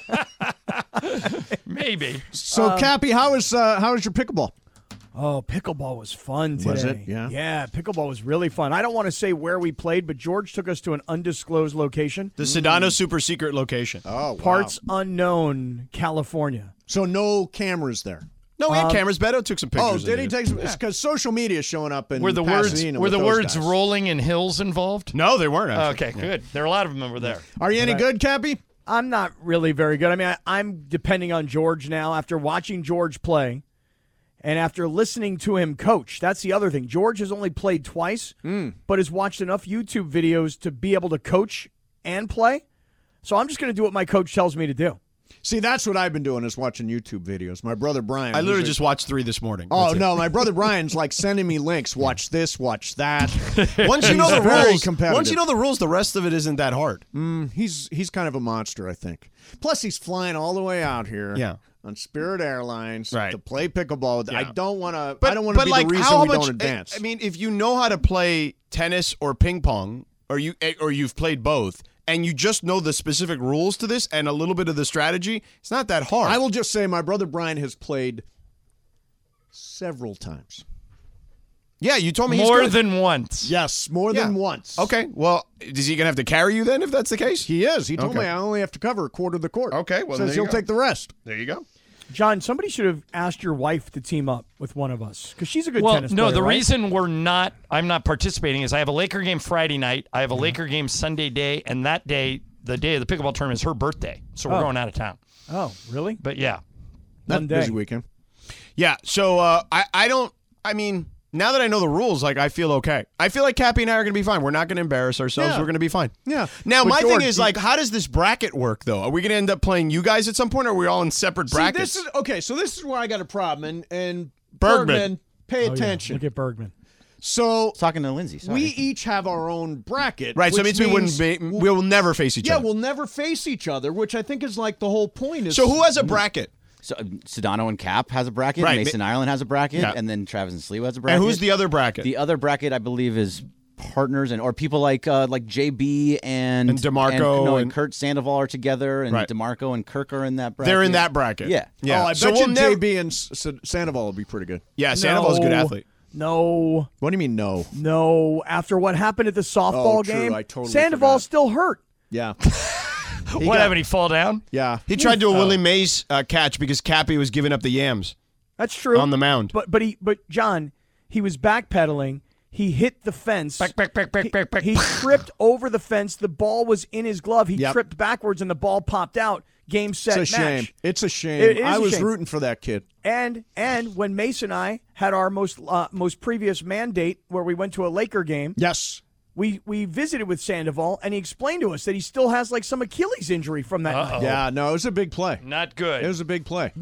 Speaker 6: Maybe.
Speaker 7: So, Cappy, how was your pickleball?
Speaker 18: Oh, pickleball was fun today.
Speaker 7: Was it? Yeah.
Speaker 18: Yeah, pickleball was really fun. I don't want to say where we played, but George took us to an undisclosed location.
Speaker 8: The Sedano super secret location.
Speaker 7: Oh, wow.
Speaker 18: Parts unknown, California.
Speaker 7: So no cameras there.
Speaker 8: No, we had cameras. Beto took some pictures.
Speaker 7: Oh, did he
Speaker 8: of
Speaker 7: take some? Because social media is showing up in
Speaker 6: Were the
Speaker 7: Pasadena
Speaker 6: words
Speaker 7: with those guys.
Speaker 6: rolling in hills involved?
Speaker 8: No, they weren't. Actually.
Speaker 6: Okay, good. There are a lot of them over there.
Speaker 7: Are you any good, Cappy?
Speaker 18: I'm not really very good. I mean, I'm depending on George now after watching George play and after listening to him coach. That's the other thing. George has only played twice, but has watched enough YouTube videos to be able to coach and play. So I'm just going to do what my coach tells me to do.
Speaker 7: See, that's what I've been doing is watching YouTube videos. My brother Brian.
Speaker 8: I literally just watched 3 this morning.
Speaker 7: Oh,
Speaker 8: That's
Speaker 7: no,
Speaker 8: it.
Speaker 7: my brother Brian's like sending me links. Watch this, watch that.
Speaker 8: Once you know
Speaker 7: He's
Speaker 8: the
Speaker 7: very
Speaker 8: rules,
Speaker 7: competitive.
Speaker 8: once you know the rules, the rest of it isn't that hard.
Speaker 7: He's kind of a monster, I think. Plus, he's flying all the way out here.
Speaker 8: Yeah.
Speaker 7: On Spirit Airlines
Speaker 8: Right.
Speaker 7: to play pickleball.
Speaker 8: Yeah.
Speaker 7: I don't want to.
Speaker 8: But,
Speaker 7: I don't want to be
Speaker 8: like,
Speaker 7: the reason
Speaker 8: how
Speaker 7: we
Speaker 8: much,
Speaker 7: don't advance.
Speaker 8: I mean, if you know how to play tennis or ping pong, or you've played both, and you just know the specific rules to this and a little bit of the strategy, it's not that hard.
Speaker 7: I will just say my brother Brian has played several times.
Speaker 8: Yeah, you told me
Speaker 6: More
Speaker 8: he's good.
Speaker 6: than once.
Speaker 7: Yes, more than once.
Speaker 8: Okay, well, is he going to have to carry you then if that's the case?
Speaker 7: He is. He told
Speaker 8: Okay.
Speaker 7: me I only have to cover a quarter of the court.
Speaker 8: Okay, well,
Speaker 7: Says
Speaker 8: there you
Speaker 7: he'll
Speaker 8: go.
Speaker 7: take the rest.
Speaker 8: There you go.
Speaker 18: John, somebody should have asked your wife to team up with one of us because she's a good
Speaker 6: Well,
Speaker 18: tennis
Speaker 6: no,
Speaker 18: player,
Speaker 6: the
Speaker 18: right?
Speaker 6: reason I'm not participating is I have a Laker game Friday night. I have a Laker game Sunday day, and that day, the day of the pickleball tournament, is her birthday. So we're
Speaker 18: Oh.
Speaker 6: going out of town.
Speaker 18: Oh, really?
Speaker 6: But yeah.
Speaker 7: That's
Speaker 18: One
Speaker 7: a
Speaker 18: day.
Speaker 7: busy weekend.
Speaker 8: Yeah, so I mean, now that I know the rules, like, I feel okay. I feel like Cappy and I are going to be fine. We're not going to embarrass ourselves.
Speaker 7: Yeah.
Speaker 8: We're going to be fine.
Speaker 7: Yeah.
Speaker 8: Now,
Speaker 7: But
Speaker 8: my
Speaker 7: George,
Speaker 8: thing is, like, how does this bracket work, though? Are we going to end up playing you guys at some point, or are we all in separate brackets?
Speaker 7: See, this is where I got a problem. And
Speaker 8: Bergman.
Speaker 7: pay
Speaker 18: Oh, yeah.
Speaker 7: attention.
Speaker 18: Look at Bergman.
Speaker 7: So
Speaker 4: Talking to Lindsay. Sorry.
Speaker 7: we each have our own bracket.
Speaker 8: Right, so it
Speaker 7: which
Speaker 8: means we will never face each
Speaker 7: Yeah,
Speaker 8: other.
Speaker 7: we'll never face each other, which I think is like the whole point. Is
Speaker 8: So who has a bracket?
Speaker 4: So Sedano and Cap has a bracket.
Speaker 8: Right.
Speaker 4: Mason Ireland has a bracket,
Speaker 8: Yeah.
Speaker 4: and then Travis and Sliwa has a bracket.
Speaker 8: And who's the other bracket?
Speaker 4: The other bracket, I believe, is partners or people like JB and
Speaker 8: DeMarco
Speaker 4: and Kurt Sandoval are together, and
Speaker 8: Right.
Speaker 4: DeMarco and Kirk are in that bracket.
Speaker 8: They're in that bracket.
Speaker 4: Yeah.
Speaker 8: Yeah.
Speaker 7: Oh, I
Speaker 8: So
Speaker 7: bet
Speaker 8: we'll
Speaker 7: you
Speaker 8: never-
Speaker 7: JB and Sandoval will be pretty good.
Speaker 8: Yeah, Sandoval's a good athlete.
Speaker 18: No.
Speaker 7: What do you mean, no?
Speaker 18: No. After what happened at the softball
Speaker 7: Oh, true.
Speaker 18: game,
Speaker 7: I totally
Speaker 18: Sandoval's
Speaker 7: forgot.
Speaker 18: still hurt.
Speaker 7: Yeah.
Speaker 6: What happened? He fall down?
Speaker 7: Yeah.
Speaker 8: He tried to do a Willie Mays catch because Cappy was giving up the yams
Speaker 18: That's true.
Speaker 8: on the mound.
Speaker 18: But John, he was backpedaling. He hit the fence.
Speaker 6: Back.
Speaker 18: He tripped over the fence. The ball was in his glove. He
Speaker 7: Yep.
Speaker 18: tripped backwards, and the ball popped out. Game, set,
Speaker 7: It's a
Speaker 18: match.
Speaker 7: shame. It's a shame.
Speaker 18: It is
Speaker 7: I
Speaker 18: a
Speaker 7: was
Speaker 18: shame.
Speaker 7: rooting for that kid.
Speaker 18: And when Mason and I had our most previous mandate where we went to a Laker game,
Speaker 7: Yes.
Speaker 18: we visited with Sandoval, and he explained to us that he still has like some Achilles injury from that night.
Speaker 7: Yeah, no, it was a big play.
Speaker 6: Not good.
Speaker 7: It was a big play.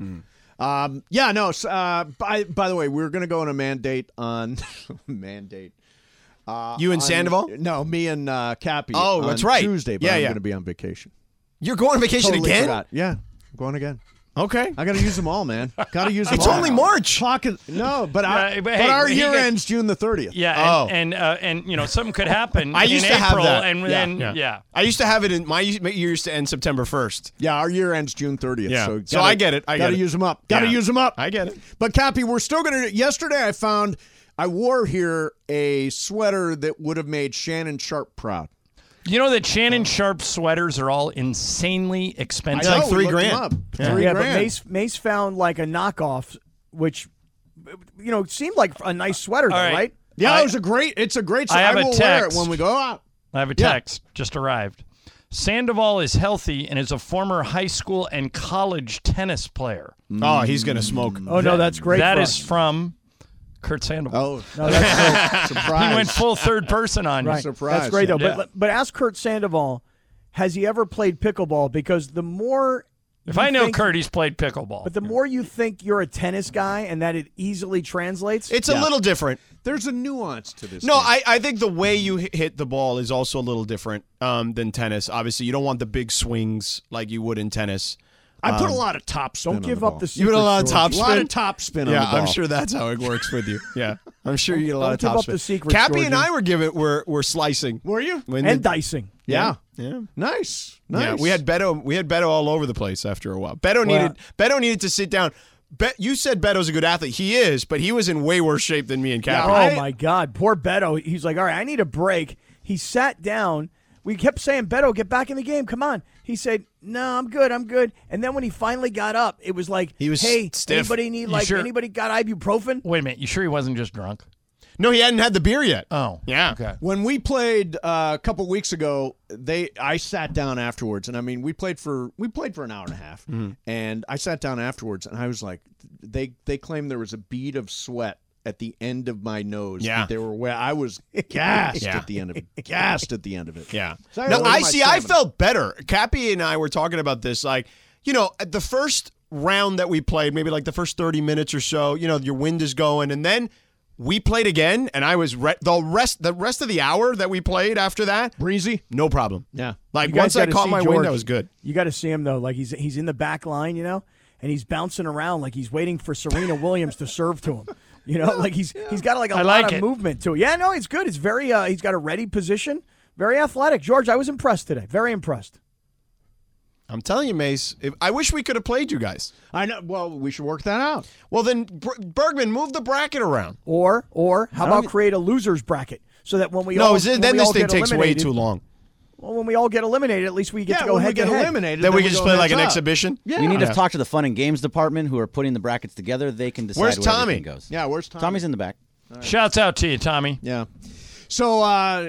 Speaker 7: Yeah, no. By the way, we're going to go on a mandate on mandate.
Speaker 8: You and
Speaker 7: on-
Speaker 8: Sandoval?
Speaker 7: No, me and Cappy.
Speaker 8: Oh,
Speaker 7: on
Speaker 8: that's right.
Speaker 7: Tuesday, but
Speaker 8: Yeah,
Speaker 7: I'm
Speaker 8: yeah.
Speaker 7: going to be on vacation.
Speaker 8: You're going on vacation
Speaker 7: Totally
Speaker 8: again?
Speaker 7: forgot. Yeah, I'm going again.
Speaker 8: Okay.
Speaker 7: I got to use them all, man. Got to use them
Speaker 8: It's
Speaker 7: all.
Speaker 8: only March.
Speaker 7: No, but
Speaker 6: Right, but
Speaker 7: but
Speaker 6: hey,
Speaker 7: our
Speaker 6: he
Speaker 7: year
Speaker 6: got-
Speaker 7: ends June the 30th.
Speaker 6: Yeah,
Speaker 8: Oh.
Speaker 6: and you know, something could happen
Speaker 8: I used
Speaker 6: in
Speaker 8: to
Speaker 6: April,
Speaker 8: have that.
Speaker 6: and then yeah.
Speaker 8: I used to have it in my year used to end September 1st.
Speaker 7: Yeah, our year ends June 30th.
Speaker 8: Yeah.
Speaker 7: So,
Speaker 8: So I get it. I
Speaker 7: got
Speaker 8: get
Speaker 7: to
Speaker 8: it.
Speaker 7: use them up. Got to
Speaker 8: Yeah.
Speaker 7: use them up.
Speaker 8: I get it.
Speaker 7: But Cappy, we're still going to. Yesterday, I found I wore here a sweater that would have made Shannon Sharp proud.
Speaker 6: You know that Shannon Sharp sweaters are all insanely expensive.
Speaker 7: I know, we looked them up. $3
Speaker 18: Yeah,
Speaker 7: grand.
Speaker 18: but Mace found like a knockoff, which seemed like a nice sweater, though,
Speaker 6: All right.
Speaker 18: right?
Speaker 7: Yeah, it's a great.
Speaker 6: I have
Speaker 7: I
Speaker 6: a
Speaker 7: will wear it
Speaker 6: text.
Speaker 7: when we go out.
Speaker 6: I have a
Speaker 7: Yeah.
Speaker 6: text just arrived. Sandoval is healthy and is a former high school and college tennis player.
Speaker 8: Oh, he's going to smoke.
Speaker 18: Oh no, that's great.
Speaker 6: That
Speaker 18: for
Speaker 6: is
Speaker 18: us.
Speaker 6: from Kurt Sandoval.
Speaker 7: Oh,
Speaker 18: No, that's great.
Speaker 7: surprise!
Speaker 6: He went full third person on you.
Speaker 18: Right.
Speaker 7: Surprise.
Speaker 18: That's great though.
Speaker 6: Yeah.
Speaker 18: But ask Kurt Sandoval, has he ever played pickleball? Because the more
Speaker 6: If
Speaker 18: you
Speaker 6: I know
Speaker 18: think-
Speaker 6: Kurt, he's played pickleball.
Speaker 18: but the more you think you're a tennis guy and that it easily translates,
Speaker 8: It's a little different.
Speaker 7: There's a nuance to this.
Speaker 8: No,
Speaker 7: game.
Speaker 8: I think the way you hit the ball is also a little different than tennis. Obviously, you don't want the big swings like you would in tennis.
Speaker 7: I put a lot of top spin.
Speaker 18: don't
Speaker 7: on
Speaker 18: give
Speaker 7: the
Speaker 18: up
Speaker 7: ball.
Speaker 18: the
Speaker 8: You
Speaker 18: secret.
Speaker 8: put a lot of
Speaker 18: George.
Speaker 8: top
Speaker 7: A
Speaker 8: spin.
Speaker 7: lot of top spin on
Speaker 8: Yeah,
Speaker 7: the ball.
Speaker 8: I'm sure that's how it works with you. Yeah, I'm sure you get a lot of
Speaker 18: Don't give
Speaker 8: top
Speaker 18: up
Speaker 8: spin.
Speaker 18: the secrets,
Speaker 8: Cappy and
Speaker 18: Georgie.
Speaker 8: I were slicing.
Speaker 7: Were you?
Speaker 8: When
Speaker 18: And
Speaker 8: the-
Speaker 18: dicing.
Speaker 7: Yeah.
Speaker 8: Yeah.
Speaker 7: Nice.
Speaker 8: Yeah,
Speaker 7: Nice.
Speaker 8: we had Beto all over the place after a while. Beto needed to sit down. You said Beto's a good athlete. He is, but he was in way worse shape than me and Cappy.
Speaker 18: Oh my God, poor Beto. He's like, all right, I need a break. He sat down. We kept saying, Beto, get back in the game. Come on. He said, no, I'm good. And then when he finally got up, it was like,
Speaker 8: he was
Speaker 18: hey,
Speaker 8: stiff.
Speaker 18: anybody need anybody got ibuprofen?
Speaker 6: Wait a minute. You sure he wasn't just drunk?
Speaker 8: No, he hadn't had the beer yet.
Speaker 6: Oh,
Speaker 8: yeah.
Speaker 6: Okay.
Speaker 7: When we played a couple weeks ago, I sat down afterwards, and I mean, we played for an hour and a half, and I sat down afterwards, and I was like, they claimed there was a bead of sweat at the end of my nose.
Speaker 8: Yeah.
Speaker 7: They were where I was gassed at the end of it. Gassed at the end of it.
Speaker 8: Yeah.
Speaker 7: So
Speaker 8: No, I
Speaker 7: stamina.
Speaker 8: felt better. Cappy and I were talking about this. Like, at the first round that we played, maybe like the first 30 minutes or so, your wind is going, and then we played again, and I was the rest of the hour that we played after that,
Speaker 7: breezy,
Speaker 8: no problem.
Speaker 7: Yeah.
Speaker 8: Like
Speaker 18: You guys
Speaker 8: once I
Speaker 18: gotta
Speaker 8: caught
Speaker 18: see
Speaker 8: my
Speaker 18: George.
Speaker 8: wind, that was good.
Speaker 18: You got to see him though, like he's in the back line, and he's bouncing around like he's waiting for Serena Williams to serve to him. Like he's got like a lot of movement to it. Yeah, no, it's good. It's very he's got a ready position, very athletic. George, I was impressed today. Very impressed.
Speaker 8: I'm telling you, Mace, I wish we could have played you guys.
Speaker 7: I know. Well, we should work that out.
Speaker 8: Well, then, Bergman, move the bracket around.
Speaker 18: Or how about create a losers bracket so that when we all
Speaker 8: then
Speaker 18: when we
Speaker 8: this
Speaker 18: all
Speaker 8: thing
Speaker 18: get
Speaker 8: takes way
Speaker 18: eliminated-
Speaker 8: too long.
Speaker 18: Well, when we all get eliminated, at least we get to go
Speaker 7: when
Speaker 18: head
Speaker 7: we get
Speaker 18: to head.
Speaker 7: eliminated,
Speaker 8: Then we can
Speaker 7: go
Speaker 8: just play like an
Speaker 7: heads up.
Speaker 8: exhibition?
Speaker 7: Yeah.
Speaker 4: We need to talk to the fun and games department who are putting the brackets together. They can decide
Speaker 8: Where's
Speaker 4: where
Speaker 8: Tommy?
Speaker 4: everything goes.
Speaker 7: Yeah, where's Tommy?
Speaker 4: Tommy's in the back.
Speaker 6: Shouts out to you, Tommy.
Speaker 7: Yeah. So,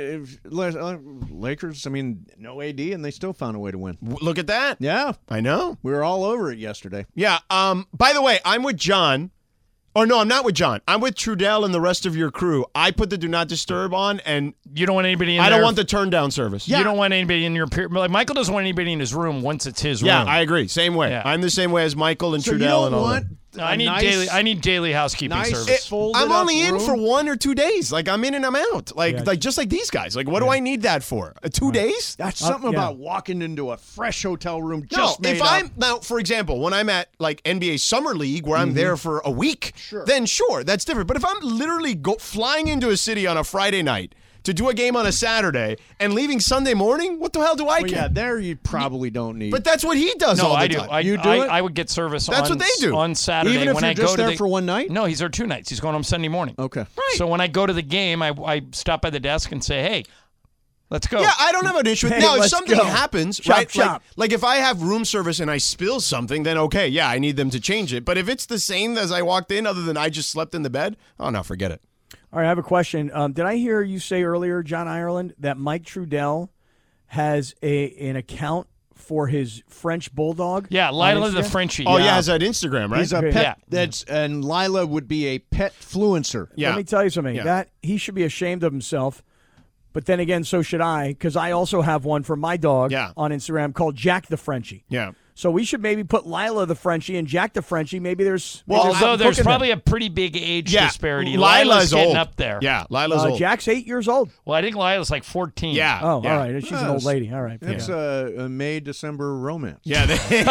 Speaker 7: Lakers, I mean, no AD, and they still found a way to win.
Speaker 8: Look at that.
Speaker 7: Yeah.
Speaker 8: I know.
Speaker 7: We were all over it yesterday.
Speaker 8: Yeah. By the way, I'm with John. Or no, I'm not with John. I'm with Trudell and the rest of your crew. I put the Do Not Disturb on, and
Speaker 6: you don't want anybody in
Speaker 8: I
Speaker 6: there.
Speaker 8: don't want the turn down service.
Speaker 6: You don't want anybody in your like Michael doesn't want anybody in his room once it's his
Speaker 8: Yeah,
Speaker 6: room.
Speaker 8: I agree. Same way.
Speaker 6: Yeah.
Speaker 8: I'm the same way as Michael and
Speaker 7: So you
Speaker 8: Trudell
Speaker 7: don't
Speaker 8: and all
Speaker 7: want
Speaker 8: that.
Speaker 6: No, I need daily housekeeping
Speaker 7: nice
Speaker 6: service.
Speaker 7: folded
Speaker 8: I'm
Speaker 7: up
Speaker 8: only in
Speaker 7: room?
Speaker 8: for 1 or 2 days. Like I'm in and I'm out. Like just like these guys. Like what do I need that for? 2 days?
Speaker 7: That's something about walking into a fresh hotel room just
Speaker 8: no,
Speaker 7: made
Speaker 8: if
Speaker 7: up.
Speaker 8: I'm now, for example, when I'm at like NBA Summer League where I'm there for a week, then sure, that's different. But if I'm literally flying into a city on a Friday night to do a game on a Saturday and leaving Sunday morning, what the hell do I care?
Speaker 7: Yeah, there you probably don't need.
Speaker 8: But that's what he does
Speaker 6: No,
Speaker 8: all the
Speaker 6: I do.
Speaker 8: time.
Speaker 7: You do it?
Speaker 6: I would get service.
Speaker 8: That's
Speaker 6: on,
Speaker 8: what they do.
Speaker 6: on Saturday.
Speaker 7: Even if
Speaker 6: when
Speaker 7: you're
Speaker 6: I go
Speaker 7: just
Speaker 6: to
Speaker 7: there
Speaker 6: the,
Speaker 7: for one night?
Speaker 6: No, he's there 2 nights. He's going home Sunday morning.
Speaker 7: Okay.
Speaker 8: Right.
Speaker 6: So when I go to the game, I stop by the desk and say, "Hey, let's go."
Speaker 8: Yeah, I don't have an issue with
Speaker 18: Hey,
Speaker 8: now. If
Speaker 18: let's
Speaker 8: something
Speaker 18: go.
Speaker 8: happens,
Speaker 18: Chop,
Speaker 8: right?
Speaker 18: chop.
Speaker 8: Like if I have room service and I spill something, then okay, yeah, I need them to change it. But if it's the same as I walked in, other than I just slept in the bed, oh no, forget it.
Speaker 18: All right, I have a question. Did I hear you say earlier, John Ireland, that Mike Trudell has an account for his French bulldog?
Speaker 6: Yeah,
Speaker 18: on
Speaker 6: Lila the
Speaker 18: Instagram?
Speaker 6: Frenchie.
Speaker 8: Oh yeah, has that Instagram, right?
Speaker 7: He's a
Speaker 18: Okay.
Speaker 7: pet.
Speaker 6: Yeah.
Speaker 7: And Lila would be a pet fluencer.
Speaker 8: Yeah.
Speaker 18: Let me tell you something.
Speaker 8: Yeah.
Speaker 18: That he should be ashamed of himself. But then again, so should I, because I also have one for my dog on Instagram called Jack the Frenchie.
Speaker 8: Yeah.
Speaker 18: So we should maybe put Lila the Frenchie and Jack the Frenchie. Maybe there's
Speaker 6: Although there's
Speaker 18: cooking
Speaker 6: probably
Speaker 18: them.
Speaker 6: a pretty big age
Speaker 8: Yeah.
Speaker 6: disparity.
Speaker 8: Lila's
Speaker 6: getting
Speaker 8: old.
Speaker 6: up there.
Speaker 8: Yeah, Lila's old.
Speaker 18: Jack's 8 years old.
Speaker 6: Well, I think Lila's like 14.
Speaker 8: Yeah.
Speaker 18: Oh,
Speaker 8: yeah.
Speaker 18: all right. She's an old lady. All right.
Speaker 7: It's a May-December romance.
Speaker 8: Yeah.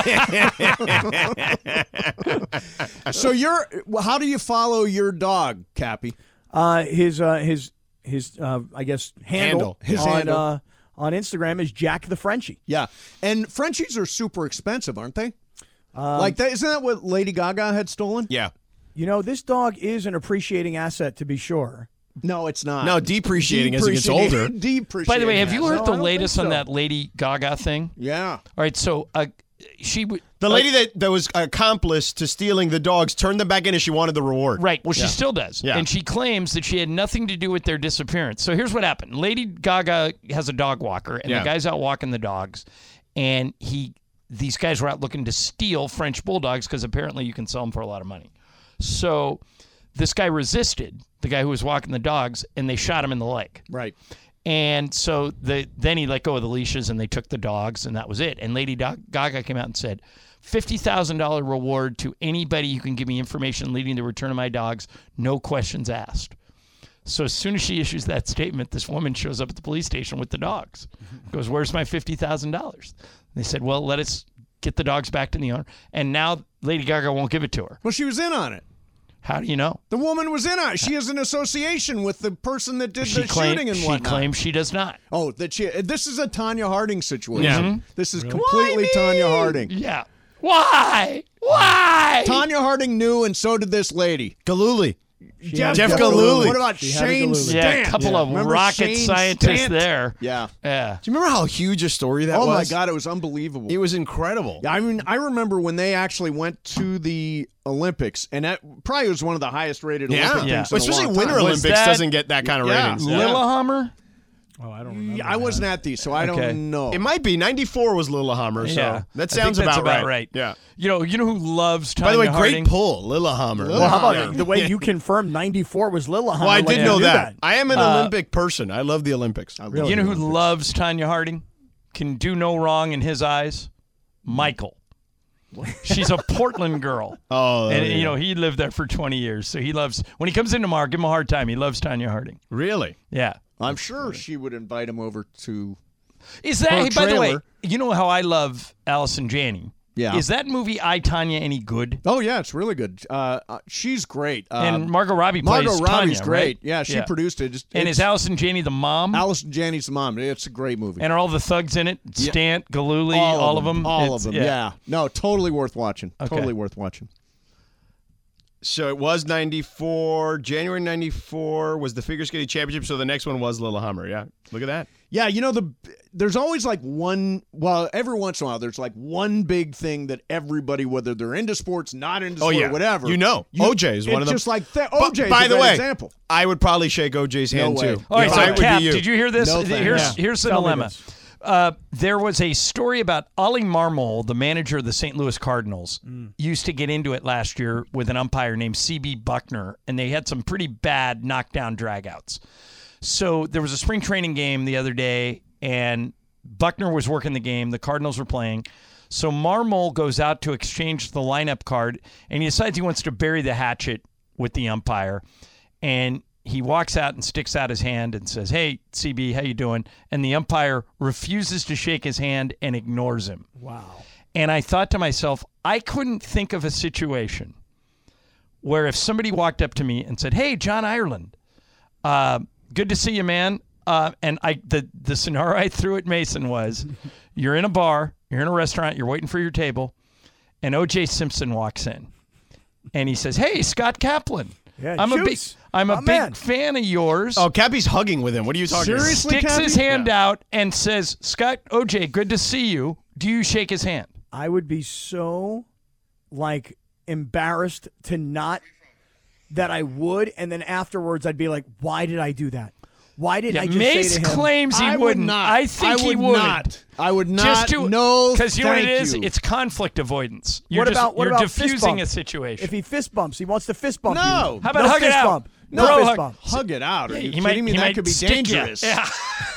Speaker 7: So how do you follow your dog, Cappy?
Speaker 18: His I guess handle.
Speaker 7: His
Speaker 18: on,
Speaker 7: handle.
Speaker 18: On Instagram is Jack the Frenchie.
Speaker 7: Yeah, and Frenchies are super expensive, aren't they? Like that, isn't that what Lady Gaga had stolen?
Speaker 8: Yeah.
Speaker 18: You know, this dog is an appreciating asset, to be sure.
Speaker 7: No, it's not.
Speaker 8: No, depreciating as it gets older.
Speaker 7: Depreciating.
Speaker 6: By the way, have you heard
Speaker 18: No, I
Speaker 6: the
Speaker 18: don't
Speaker 6: latest
Speaker 18: think
Speaker 6: on
Speaker 18: so.
Speaker 6: that Lady Gaga thing?
Speaker 7: Yeah.
Speaker 6: All right, so she would.
Speaker 8: The lady that was accomplice to stealing the dogs turned them back in and she wanted the reward.
Speaker 6: Right. Well, she still does.
Speaker 8: Yeah.
Speaker 6: And she claims that she had nothing to do with their disappearance. So here's what happened. Lady Gaga has a dog walker, and the guy's out walking the dogs, and these guys were out looking to steal French bulldogs because apparently you can sell them for a lot of money. So this guy resisted, the guy who was walking the dogs, and they shot him in the leg.
Speaker 7: Right.
Speaker 6: And so then he let go of the leashes, and they took the dogs, and that was it. And Lady Gaga came out and said, $50,000 reward to anybody who can give me information leading to the return of my dogs, no questions asked. So as soon as she issues that statement, this woman shows up at the police station with the dogs. Goes, where's my $50,000? They said, well, let us get the dogs back to the owner. And now Lady Gaga won't give it to her.
Speaker 7: Well, she was in on it.
Speaker 6: How do you know?
Speaker 7: The woman was in on it. She has an association with the person that did the shooting and
Speaker 6: she
Speaker 7: whatnot.
Speaker 6: claims she does not.
Speaker 7: Oh, this is a Tanya Harding situation.
Speaker 6: Yeah. Mhm.
Speaker 7: This is completely Tanya Harding.
Speaker 6: Yeah. Why? Why?
Speaker 7: Tanya Harding knew, and so did this lady.
Speaker 8: Galooly. Jeff Gillooly.
Speaker 7: What about Shane Stant?
Speaker 6: Yeah, a couple of
Speaker 7: Remember
Speaker 6: rocket
Speaker 7: Shane
Speaker 6: scientists
Speaker 7: Stant?
Speaker 6: there.
Speaker 7: Yeah.
Speaker 6: Yeah.
Speaker 8: Do you remember how huge a story that was?
Speaker 7: Oh, my God. It was unbelievable.
Speaker 8: It was incredible.
Speaker 7: I mean, I remember when they actually went to the Olympics, and that probably was one of the highest rated Olympic things.
Speaker 8: Well, especially Winter Olympics doesn't get that kind of ratings.
Speaker 6: Lillehammer?
Speaker 18: Oh, I don't remember.
Speaker 7: I wasn't at these, so I don't know.
Speaker 8: It might be. 94 was Lillehammer, so
Speaker 6: Yeah.
Speaker 8: that
Speaker 6: I
Speaker 8: sounds
Speaker 6: think that's
Speaker 8: about right.
Speaker 6: Yeah.
Speaker 8: Yeah.
Speaker 6: You know who loves Tanya
Speaker 8: By the way,
Speaker 6: Harding?
Speaker 8: great pull, Lillehammer.
Speaker 18: Well, how about the way you confirmed 94 was Lillehammer?
Speaker 8: Well, I did know
Speaker 18: knew
Speaker 8: that. I am an Olympic person. I love the Olympics.
Speaker 6: You know who loves Tanya Harding? Can do no wrong in his eyes? Michael. She's a Portland girl.
Speaker 8: Oh,
Speaker 6: and
Speaker 8: yeah.
Speaker 6: he lived there for 20 years, so he loves. When he comes in tomorrow, give him a hard time. He loves Tanya Harding.
Speaker 8: Really?
Speaker 6: Yeah.
Speaker 7: I'm sure she would invite him over to.
Speaker 6: Is that?
Speaker 7: her
Speaker 6: Hey, by the way,
Speaker 7: trailer.
Speaker 6: you know how I love Allison Janney.
Speaker 7: Yeah.
Speaker 6: Is that movie I, Tanya any good?
Speaker 7: Oh yeah, it's really good. She's great.
Speaker 6: And Margot Robbie plays
Speaker 7: Margot Robbie's
Speaker 6: Tanya,
Speaker 7: great.
Speaker 6: right?
Speaker 7: Yeah, she produced it.
Speaker 6: And is Allison Janney the mom?
Speaker 7: Allison Janney's the mom. It's a great movie.
Speaker 6: And are all the thugs in it?
Speaker 7: Yeah.
Speaker 6: Stant, Gillooly, all of them?
Speaker 7: All
Speaker 6: It's-
Speaker 7: of them. Yeah. No, totally worth watching.
Speaker 6: Okay.
Speaker 7: Totally worth watching.
Speaker 8: So it was 94. January 94 was the figure skating championship, so the next one was Lillehammer. Yeah. Look at that.
Speaker 7: Yeah, there's always like one. Well, every once in a while, there's like one big thing that everybody, whether they're into sports, not into
Speaker 8: Oh,
Speaker 7: sport,
Speaker 8: yeah.
Speaker 7: whatever.
Speaker 8: OJ is one of them.
Speaker 7: Just like
Speaker 8: But,
Speaker 7: OJ is
Speaker 8: by
Speaker 7: a
Speaker 8: the
Speaker 7: great
Speaker 8: way,
Speaker 7: example.
Speaker 8: I would probably shake OJ's hand,
Speaker 7: way.
Speaker 8: too.
Speaker 6: All right,
Speaker 8: If
Speaker 6: so
Speaker 8: I would
Speaker 6: Cap,
Speaker 8: be you.
Speaker 6: did you hear this?
Speaker 7: No thanks.
Speaker 6: Here's the
Speaker 18: Tell me
Speaker 6: dilemma.
Speaker 18: this.
Speaker 6: There was a story about Ollie Marmol, the manager of the St. Louis Cardinals, used to get into it last year with an umpire named C.B. Buckner, and they had some pretty bad knockdown dragouts. So there was a spring training game the other day, and Buckner was working the game. The Cardinals were playing. So Marmol goes out to exchange the lineup card, and he decides he wants to bury the hatchet with the umpire. And he walks out and sticks out his hand and says, "Hey, CB, how you doing?" And the umpire refuses to shake his hand and ignores him.
Speaker 18: Wow.
Speaker 6: And I thought to myself, I couldn't think of a situation where if somebody walked up to me and said, "Hey, John Ireland, good to see you, man." And the scenario I threw at Mason was, you're in a bar, you're in a restaurant, you're waiting for your table, and O.J. Simpson walks in. And he says, "Hey, Scott Kaplan.
Speaker 18: Yeah,
Speaker 6: I'm
Speaker 18: Juice.
Speaker 6: a
Speaker 18: My
Speaker 6: big
Speaker 18: man.
Speaker 6: fan of yours."
Speaker 8: Oh, Cappy's hugging with him. What are you talking about?
Speaker 7: Seriously,
Speaker 6: Sticks
Speaker 7: Cappy?
Speaker 6: his hand out and says, "Scott, OJ, good to see you. Do you shake his hand?"
Speaker 18: I would be so embarrassed to not that I would, and then afterwards I'd be like, why did I do that? Why did I just
Speaker 6: Mace
Speaker 18: say to him?
Speaker 6: claims he
Speaker 7: I would
Speaker 6: wouldn't.
Speaker 7: not.
Speaker 6: I think
Speaker 7: I
Speaker 6: he
Speaker 7: would
Speaker 6: would.
Speaker 7: not. I would not.
Speaker 6: Just to,
Speaker 7: no,
Speaker 6: because you know what it
Speaker 7: thank
Speaker 6: is?
Speaker 7: you.
Speaker 6: It's conflict avoidance. You're
Speaker 18: What about
Speaker 6: you're
Speaker 18: fist
Speaker 6: diffusing
Speaker 18: bump?
Speaker 6: a situation.
Speaker 18: If he fist bumps, he wants to fist bump you.
Speaker 7: No.
Speaker 6: How about
Speaker 18: no
Speaker 6: hug it
Speaker 18: fist
Speaker 6: out?
Speaker 18: Bump.
Speaker 6: No,
Speaker 18: No,
Speaker 6: hug-
Speaker 18: fist bump.
Speaker 7: Hug it out. Are you
Speaker 6: he
Speaker 7: kidding
Speaker 6: might,
Speaker 7: me?
Speaker 6: he
Speaker 7: That
Speaker 6: might
Speaker 7: could be
Speaker 6: stick you.
Speaker 7: dangerous.
Speaker 6: Yeah.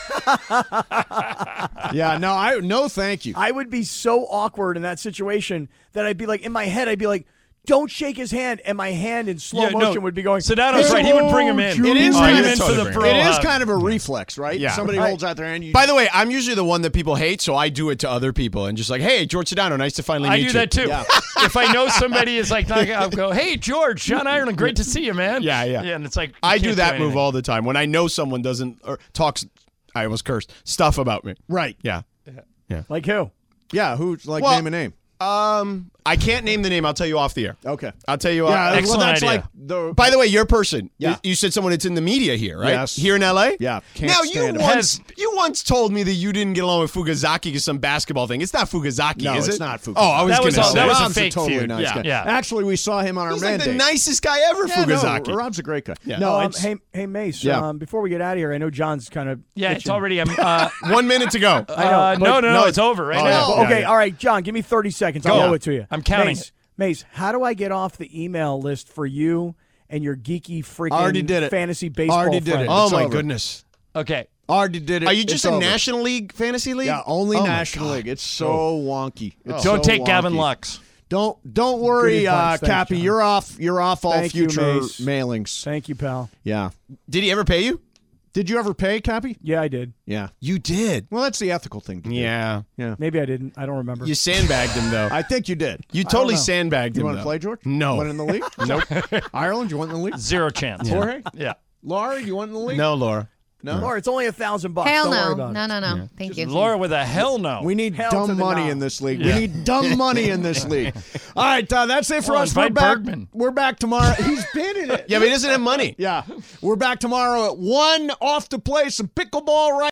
Speaker 7: Yeah, no, thank you.
Speaker 18: I would be so awkward in that situation that I'd be like, in my head, I'd be like, don't shake his hand, and my hand in slow
Speaker 6: Yeah, no.
Speaker 18: motion would be going.
Speaker 6: Sedano's right. He would bring him in.
Speaker 7: It is,
Speaker 6: Oh,
Speaker 7: kind,
Speaker 6: he
Speaker 7: of,
Speaker 6: meant for the bro
Speaker 7: it is
Speaker 6: hug.
Speaker 7: kind of a reflex, right?
Speaker 8: Yeah.
Speaker 7: Somebody holds out their hand. You,
Speaker 8: By the way, I'm usually the one that people hate, so I do it to other people and just like, "Hey, George Sedano, nice to finally meet
Speaker 6: I
Speaker 8: you."
Speaker 6: do that too.
Speaker 7: Yeah.
Speaker 6: If I know somebody is like, I'll go, "Hey, George, John Ireland, great to see you, man."
Speaker 8: Yeah.
Speaker 6: Yeah, and it's like,
Speaker 8: I
Speaker 6: you
Speaker 8: do
Speaker 6: can't
Speaker 8: that move
Speaker 6: anything.
Speaker 8: all the time when I know someone doesn't or talks. I almost cursed stuff about me.
Speaker 7: right.
Speaker 8: Yeah.
Speaker 18: Like who?
Speaker 7: Yeah, who's like
Speaker 8: Well,
Speaker 7: name a name?
Speaker 8: I can't name the name. I'll tell you off the air.
Speaker 7: Okay.
Speaker 8: I'll tell you.
Speaker 7: Yeah,
Speaker 6: excellent
Speaker 7: well, that's
Speaker 6: idea.
Speaker 7: like the.
Speaker 8: By the way, your person.
Speaker 7: Yeah.
Speaker 8: You said someone that's in the media here, right?
Speaker 7: Yes.
Speaker 8: Here in L.A.
Speaker 7: Yeah, can't
Speaker 8: now
Speaker 7: stand him.
Speaker 8: you once told me that you didn't get along with Fugazaki because some basketball thing. It's not Fugazaki,
Speaker 7: No,
Speaker 8: is
Speaker 7: it's
Speaker 8: it?
Speaker 7: not Fugazaki.
Speaker 8: Oh, I was
Speaker 6: That
Speaker 8: going
Speaker 6: was
Speaker 8: to
Speaker 6: all-
Speaker 8: say
Speaker 6: that was a
Speaker 7: Rob's
Speaker 6: fake
Speaker 7: totally
Speaker 6: feud.
Speaker 7: nice
Speaker 6: Yeah,
Speaker 7: guy.
Speaker 6: yeah.
Speaker 7: Actually, we saw him on our
Speaker 8: He's like
Speaker 7: mandate.
Speaker 8: the nicest guy ever,
Speaker 7: Yeah,
Speaker 8: Fugazaki.
Speaker 7: no, Rob's a great guy.
Speaker 8: Yeah.
Speaker 18: No,
Speaker 7: it's,
Speaker 18: hey, Mace.
Speaker 7: Yeah.
Speaker 18: Before we get out of here, I know John's kind of.
Speaker 6: Yeah, it's
Speaker 18: itching.
Speaker 6: already.
Speaker 8: 1 minute to go.
Speaker 18: I know, but-
Speaker 6: no, it's over right
Speaker 8: Oh,
Speaker 6: now.
Speaker 8: yeah.
Speaker 18: Well, okay, all right, John, give me 30 seconds. I'll
Speaker 6: Go.
Speaker 18: owe it to you.
Speaker 6: I'm counting
Speaker 18: Mace, how do I get off the email list for you and your geeky freaking
Speaker 7: Already did it.
Speaker 18: fantasy baseball
Speaker 7: Already did
Speaker 18: friends?
Speaker 7: it.
Speaker 8: Oh
Speaker 7: It's
Speaker 8: my
Speaker 7: over.
Speaker 8: goodness.
Speaker 6: Okay.
Speaker 7: Already did it.
Speaker 8: Are you just
Speaker 7: It's
Speaker 8: a
Speaker 7: over.
Speaker 8: National League fantasy league?
Speaker 7: Yeah, only
Speaker 8: Oh my
Speaker 7: National
Speaker 8: God.
Speaker 7: League. It's so wonky. It's
Speaker 6: Don't
Speaker 7: so
Speaker 6: take Gavin
Speaker 7: wonky.
Speaker 6: Lux.
Speaker 7: Don't worry,
Speaker 18: Good advice. Thanks,
Speaker 7: Cappy.
Speaker 18: John.
Speaker 7: You're off all
Speaker 18: Thank you,
Speaker 7: future
Speaker 18: Mace.
Speaker 7: mailings.
Speaker 18: Thank you, pal.
Speaker 7: Yeah.
Speaker 8: Did he ever pay you?
Speaker 7: Did you ever pay, Cappy?
Speaker 18: Yeah, I did.
Speaker 7: Yeah.
Speaker 8: You did.
Speaker 7: Well, that's the ethical thing to do.
Speaker 8: Yeah.
Speaker 7: Yeah.
Speaker 18: Maybe I didn't. I don't remember.
Speaker 8: You sandbagged him though.
Speaker 7: I think you did.
Speaker 8: You totally
Speaker 18: know.
Speaker 8: sandbagged
Speaker 7: You
Speaker 8: him.
Speaker 7: want to
Speaker 8: though.
Speaker 7: play, George?
Speaker 8: No.
Speaker 7: You want in the league?
Speaker 8: Nope.
Speaker 7: Ireland, you want in the league?
Speaker 6: Zero chance.
Speaker 7: Jorge?
Speaker 6: Yeah.
Speaker 7: Laura, you want in the league?
Speaker 8: No, Laura.
Speaker 7: No?
Speaker 18: Laura, it's only $1,000.
Speaker 19: Hell
Speaker 18: Don't worry
Speaker 19: no.
Speaker 18: about it.
Speaker 19: No. Thank you.
Speaker 6: Laura with a hell no.
Speaker 7: We need
Speaker 18: Hell to
Speaker 7: dumb
Speaker 18: the
Speaker 7: money
Speaker 18: no.
Speaker 7: in this league.
Speaker 6: Yeah.
Speaker 7: We need dumb money in this league. All right, that's it for
Speaker 6: Well,
Speaker 7: us. We're
Speaker 6: invite
Speaker 7: back.
Speaker 6: Bergman.
Speaker 7: We're back tomorrow. He's been in it.
Speaker 8: Yeah, but he doesn't have money.
Speaker 7: Yeah. We're back tomorrow at 1, off to play some pickleball right